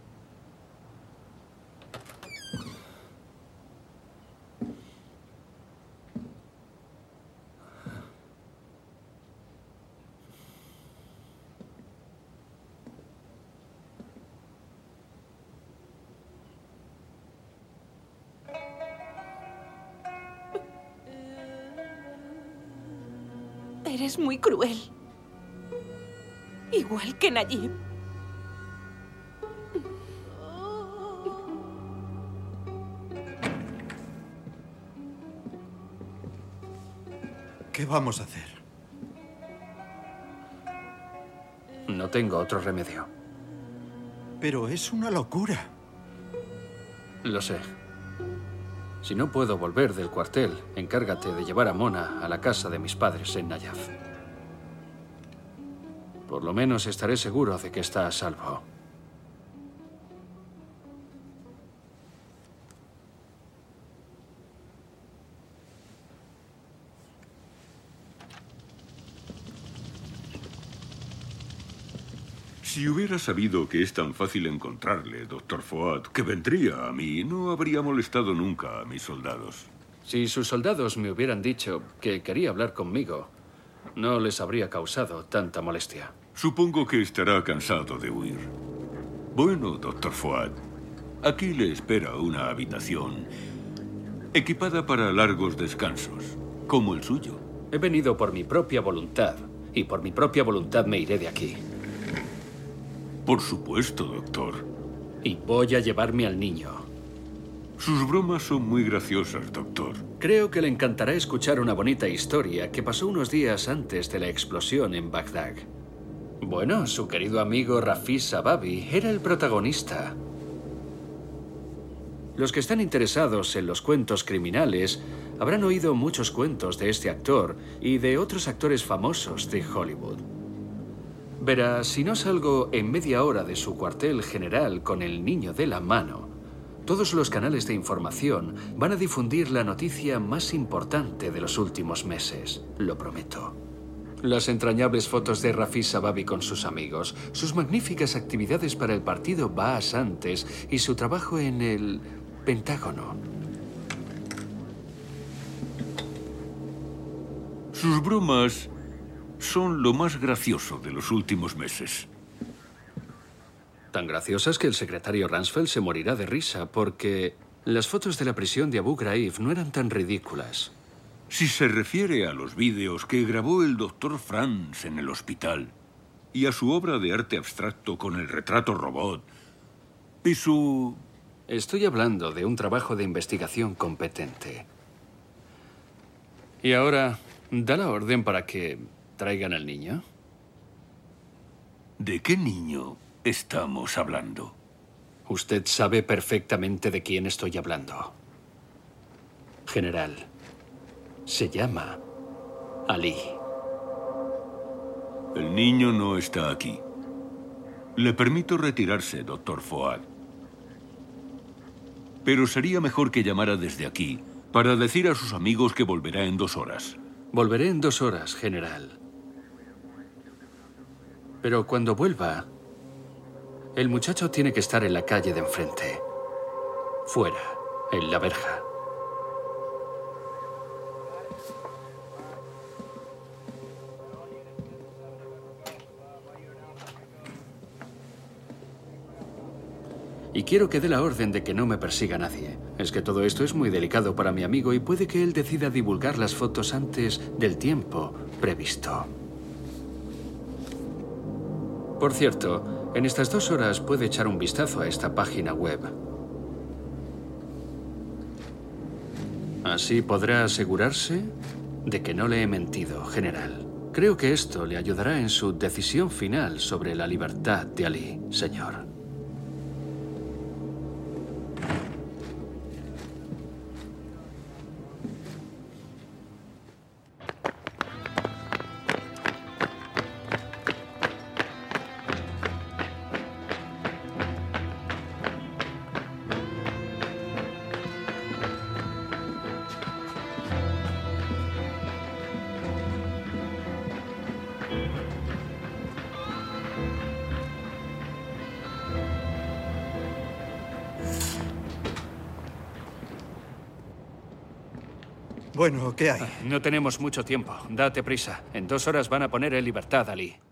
Eres muy cruel. Igual que Najib. ¿Qué vamos a hacer? No tengo otro remedio. Pero es una locura. Lo sé. Si no puedo volver del cuartel, encárgate de llevar a Mona a la casa de mis padres en Nayaf. Por lo menos estaré seguro de que está a salvo. Si hubiera sabido que es tan fácil encontrarle, Dr. Fuad, que vendría a mí, no habría molestado nunca a mis soldados. Si sus soldados me hubieran dicho que quería hablar conmigo, no les habría causado tanta molestia. Supongo que estará cansado de huir. Bueno, Dr. Fuad, aquí le espera una habitación equipada para largos descansos, como el suyo. He venido por mi propia voluntad, y por mi propia voluntad me iré de aquí. Por supuesto, doctor. Y voy a llevarme al niño. Sus bromas son muy graciosas, doctor. Creo que le encantará escuchar una bonita historia que pasó unos días antes de la explosión en Bagdad. Bueno, su querido amigo Rafiz Sababi era el protagonista. Los que están interesados en los cuentos criminales habrán oído muchos cuentos de este actor y de otros actores famosos de Hollywood. Verá, si no salgo en media hora de su cuartel general con el niño de la mano, todos los canales de información van a difundir la noticia más importante de los últimos meses, lo prometo. Las entrañables fotos de Rafiz Sababi con sus amigos, sus magníficas actividades para el partido Baas antes y su trabajo en el Pentágono. Sus bromas son lo más gracioso de los últimos meses. Tan graciosas que el secretario Ransfeld se morirá de risa porque las fotos de la prisión de Abu Ghraib no eran tan ridículas. Si se refiere a los vídeos que grabó el Dr. Franz en el hospital y a su obra de arte abstracto con el retrato robot y su... Estoy hablando de un trabajo de investigación competente. Y ahora, ¿da la orden para que traigan al niño? ¿De qué niño estamos hablando? Usted sabe perfectamente de quién estoy hablando. General, se llama Ali. El niño no está aquí. Le permito retirarse, Dr. Fuad. Pero sería mejor que llamara desde aquí para decir a sus amigos que volverá en 2 horas. Volveré en 2 horas, general. Pero cuando vuelva, el muchacho tiene que estar en la calle de enfrente. Fuera, en la verja. Y quiero que dé la orden de que no me persiga nadie. Es que todo esto es muy delicado para mi amigo y puede que él decida divulgar las fotos antes del tiempo previsto. Por cierto, en estas 2 horas puede echar un vistazo a esta página web. Así podrá asegurarse de que no le he mentido, general. Creo que esto le ayudará en su decisión final sobre la libertad de Ali, señor. Bueno, ¿qué hay? No tenemos mucho tiempo. Date prisa. En 2 horas van a poner en libertad a Ali.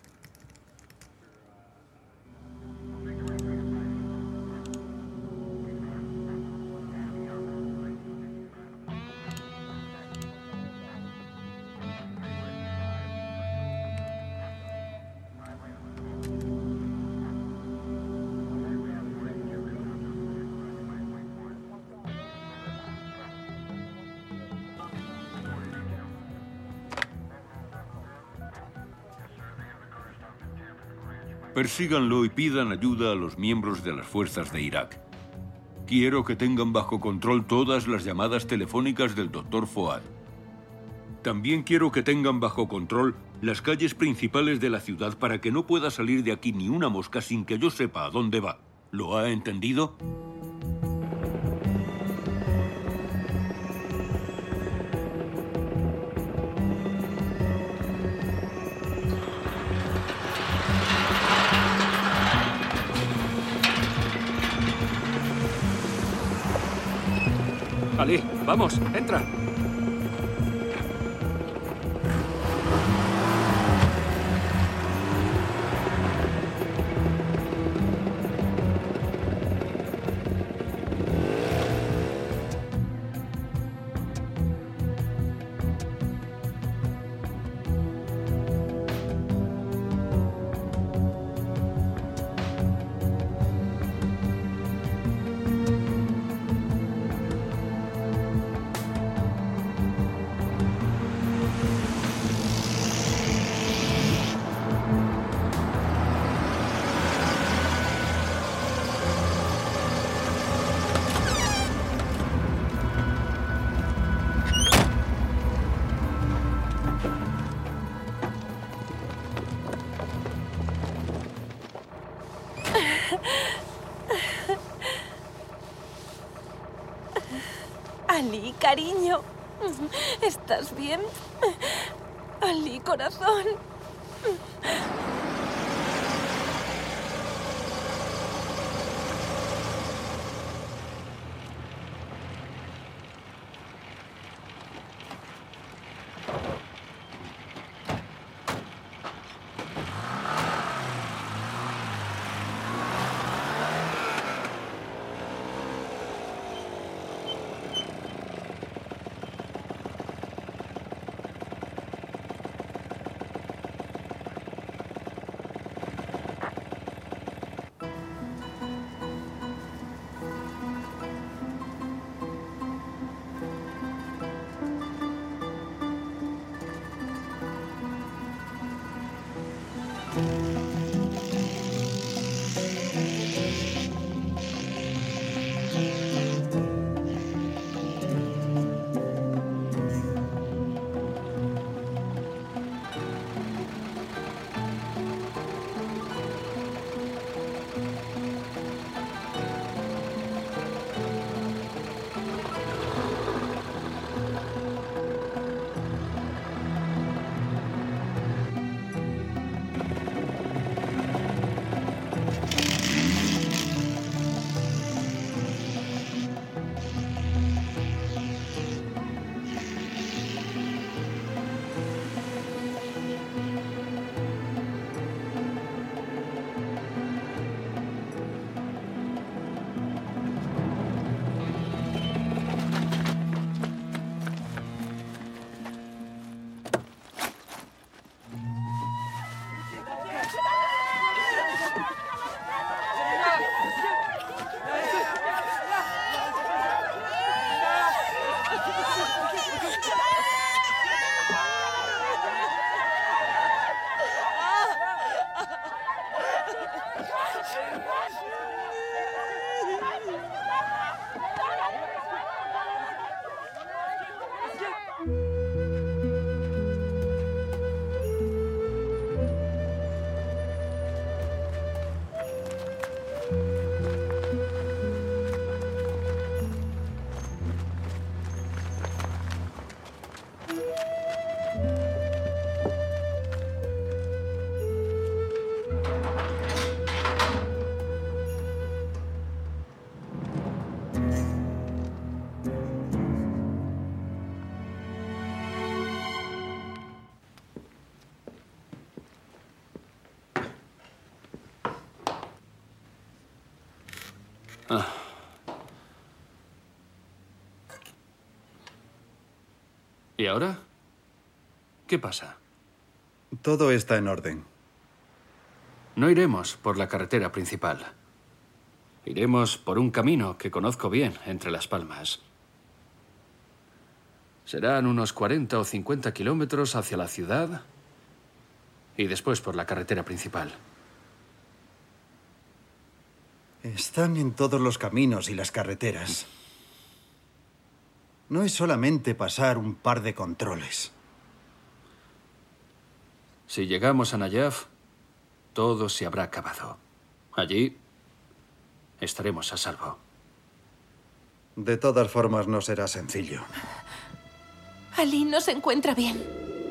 Persíganlo y pidan ayuda a los miembros de las fuerzas de Irak. Quiero que tengan bajo control todas las llamadas telefónicas del Dr. Fouad. También quiero que tengan bajo control las calles principales de la ciudad para que no pueda salir de aquí ni una mosca sin que yo sepa a dónde va. ¿Lo ha entendido? Ali, vamos, entra. Ali, cariño. ¿Estás bien? Ali, corazón. ¿Y ahora? ¿Qué pasa? Todo está en orden. No iremos por la carretera principal. Iremos por un camino que conozco bien entre Las Palmas. Serán unos 40 o 50 kilómetros hacia la ciudad y después por la carretera principal. Están en todos los caminos y las carreteras. No es solamente pasar un par de controles. Si llegamos a Nayaf, todo se habrá acabado. Allí estaremos a salvo. De todas formas, no será sencillo. Ali no se encuentra bien.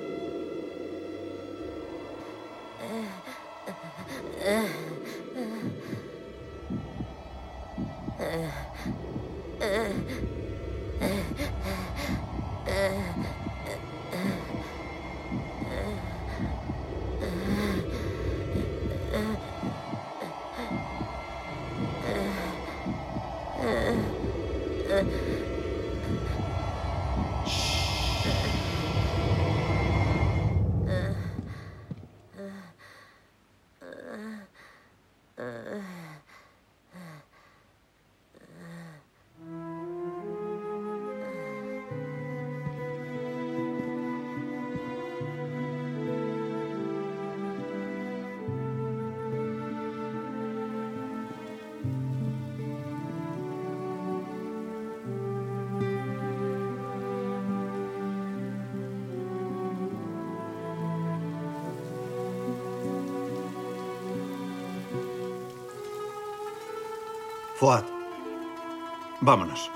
Fuad, vámonos.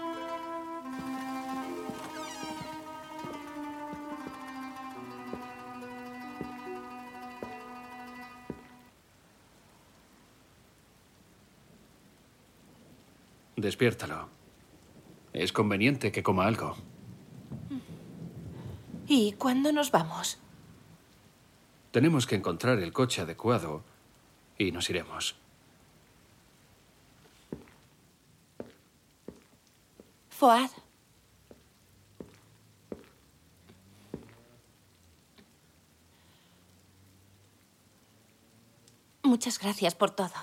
Despiértalo. Es conveniente que coma algo. ¿Y cuándo nos vamos? Tenemos que encontrar el coche adecuado y nos iremos. Fuad. Muchas gracias por todo.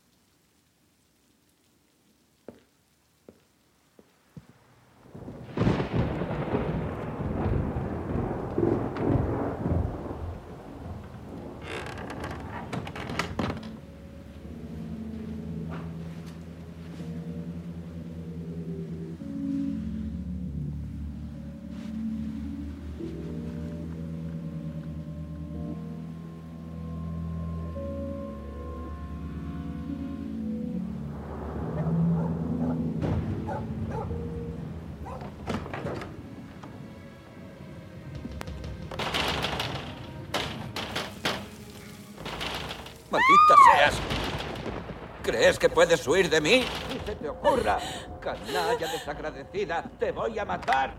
¡Maldita seas! ¿Crees que puedes huir de mí? ¡Ni se te ocurra! ¡Canalla desagradecida! ¡Te voy a matar!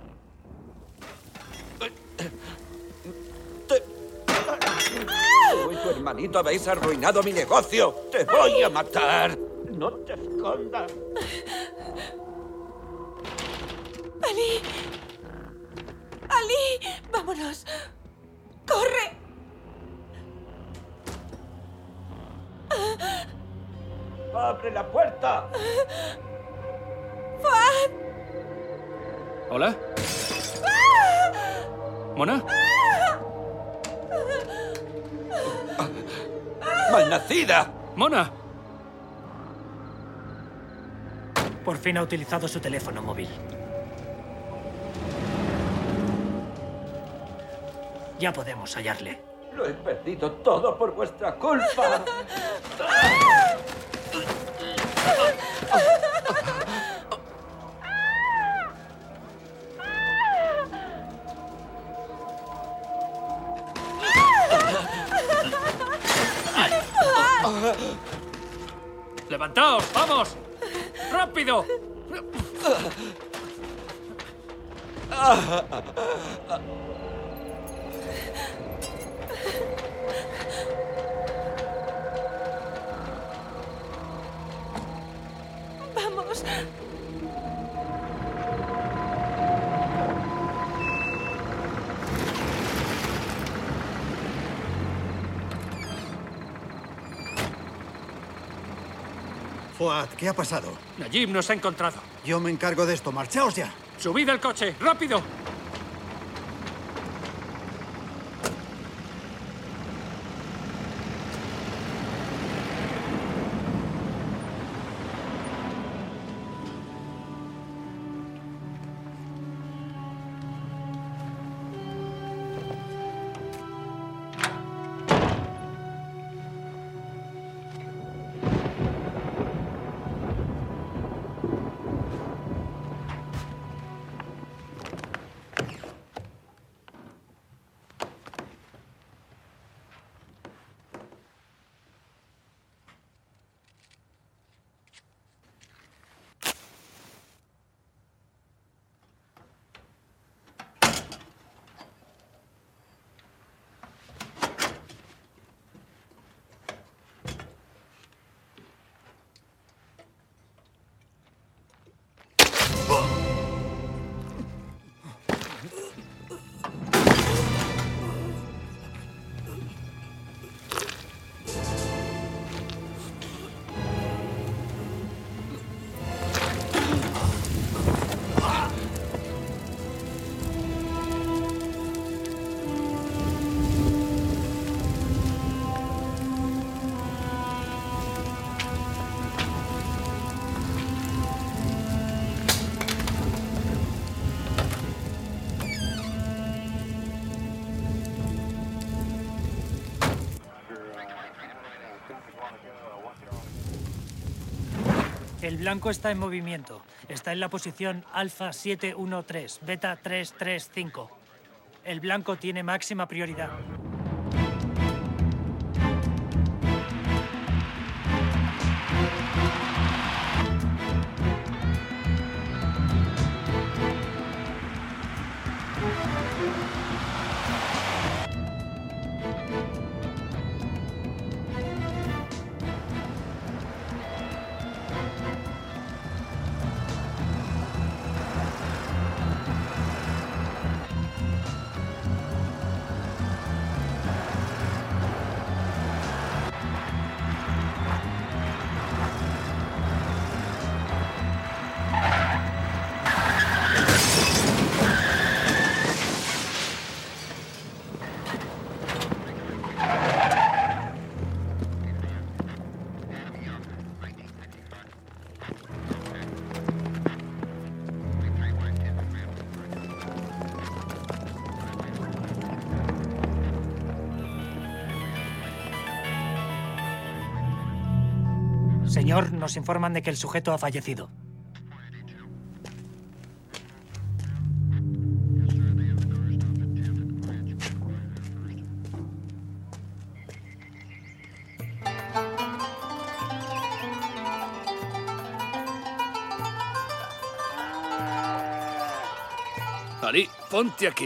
Tú y tu hermanito habéis arruinado mi negocio. ¡Te voy a matar! ¡No te escondas! ¡Ali! ¡Ali! ¡Vámonos! ¡Corre! ¡Abre la puerta! ¡Fuad! ¿Hola? ¿Mona? ¡Malnacida! ¡Mona! Por fin ha utilizado su teléfono móvil. Ya podemos hallarle. Lo he perdido todo por vuestra culpa. ¡Levantaos! ¡Vamos! ¡Rápido! ¡Vamos! Fuad, ¿qué ha pasado? Najib nos ha encontrado. Yo me encargo de esto. ¡Marchaos ya! ¡Subid al coche! ¡Rápido! El blanco está en movimiento. Está en la posición Alfa 713, Beta 335. El blanco tiene máxima prioridad. Señor, nos informan de que el sujeto ha fallecido. Ali, ponte aquí.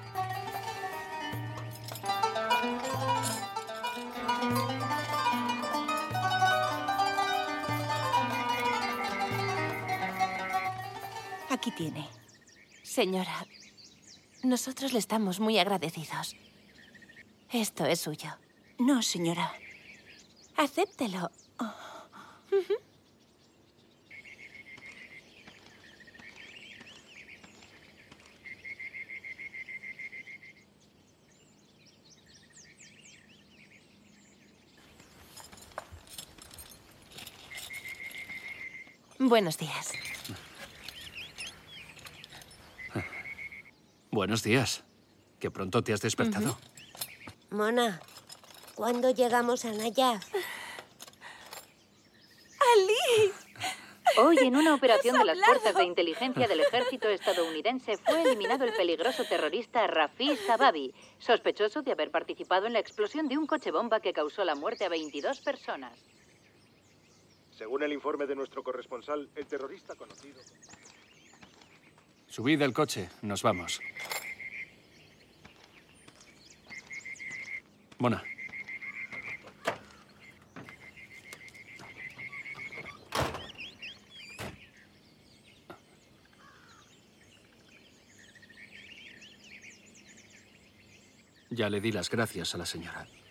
Aquí tiene. Señora, nosotros le estamos muy agradecidos. Esto es suyo. No, señora. Acéptelo. Oh. Buenos días. Buenos días. Qué pronto te has despertado. Mona, ¿cuándo llegamos a Nayaf? ¡Ali! Hoy, en una operación de las fuerzas de inteligencia del ejército estadounidense, fue eliminado el peligroso terrorista Rafiz Sababi, sospechoso de haber participado en la explosión de un coche bomba que causó la muerte a 22 personas. Según el informe de nuestro corresponsal, el terrorista conocido... Subid al coche, nos vamos. Mona. Ya le di las gracias a la señora.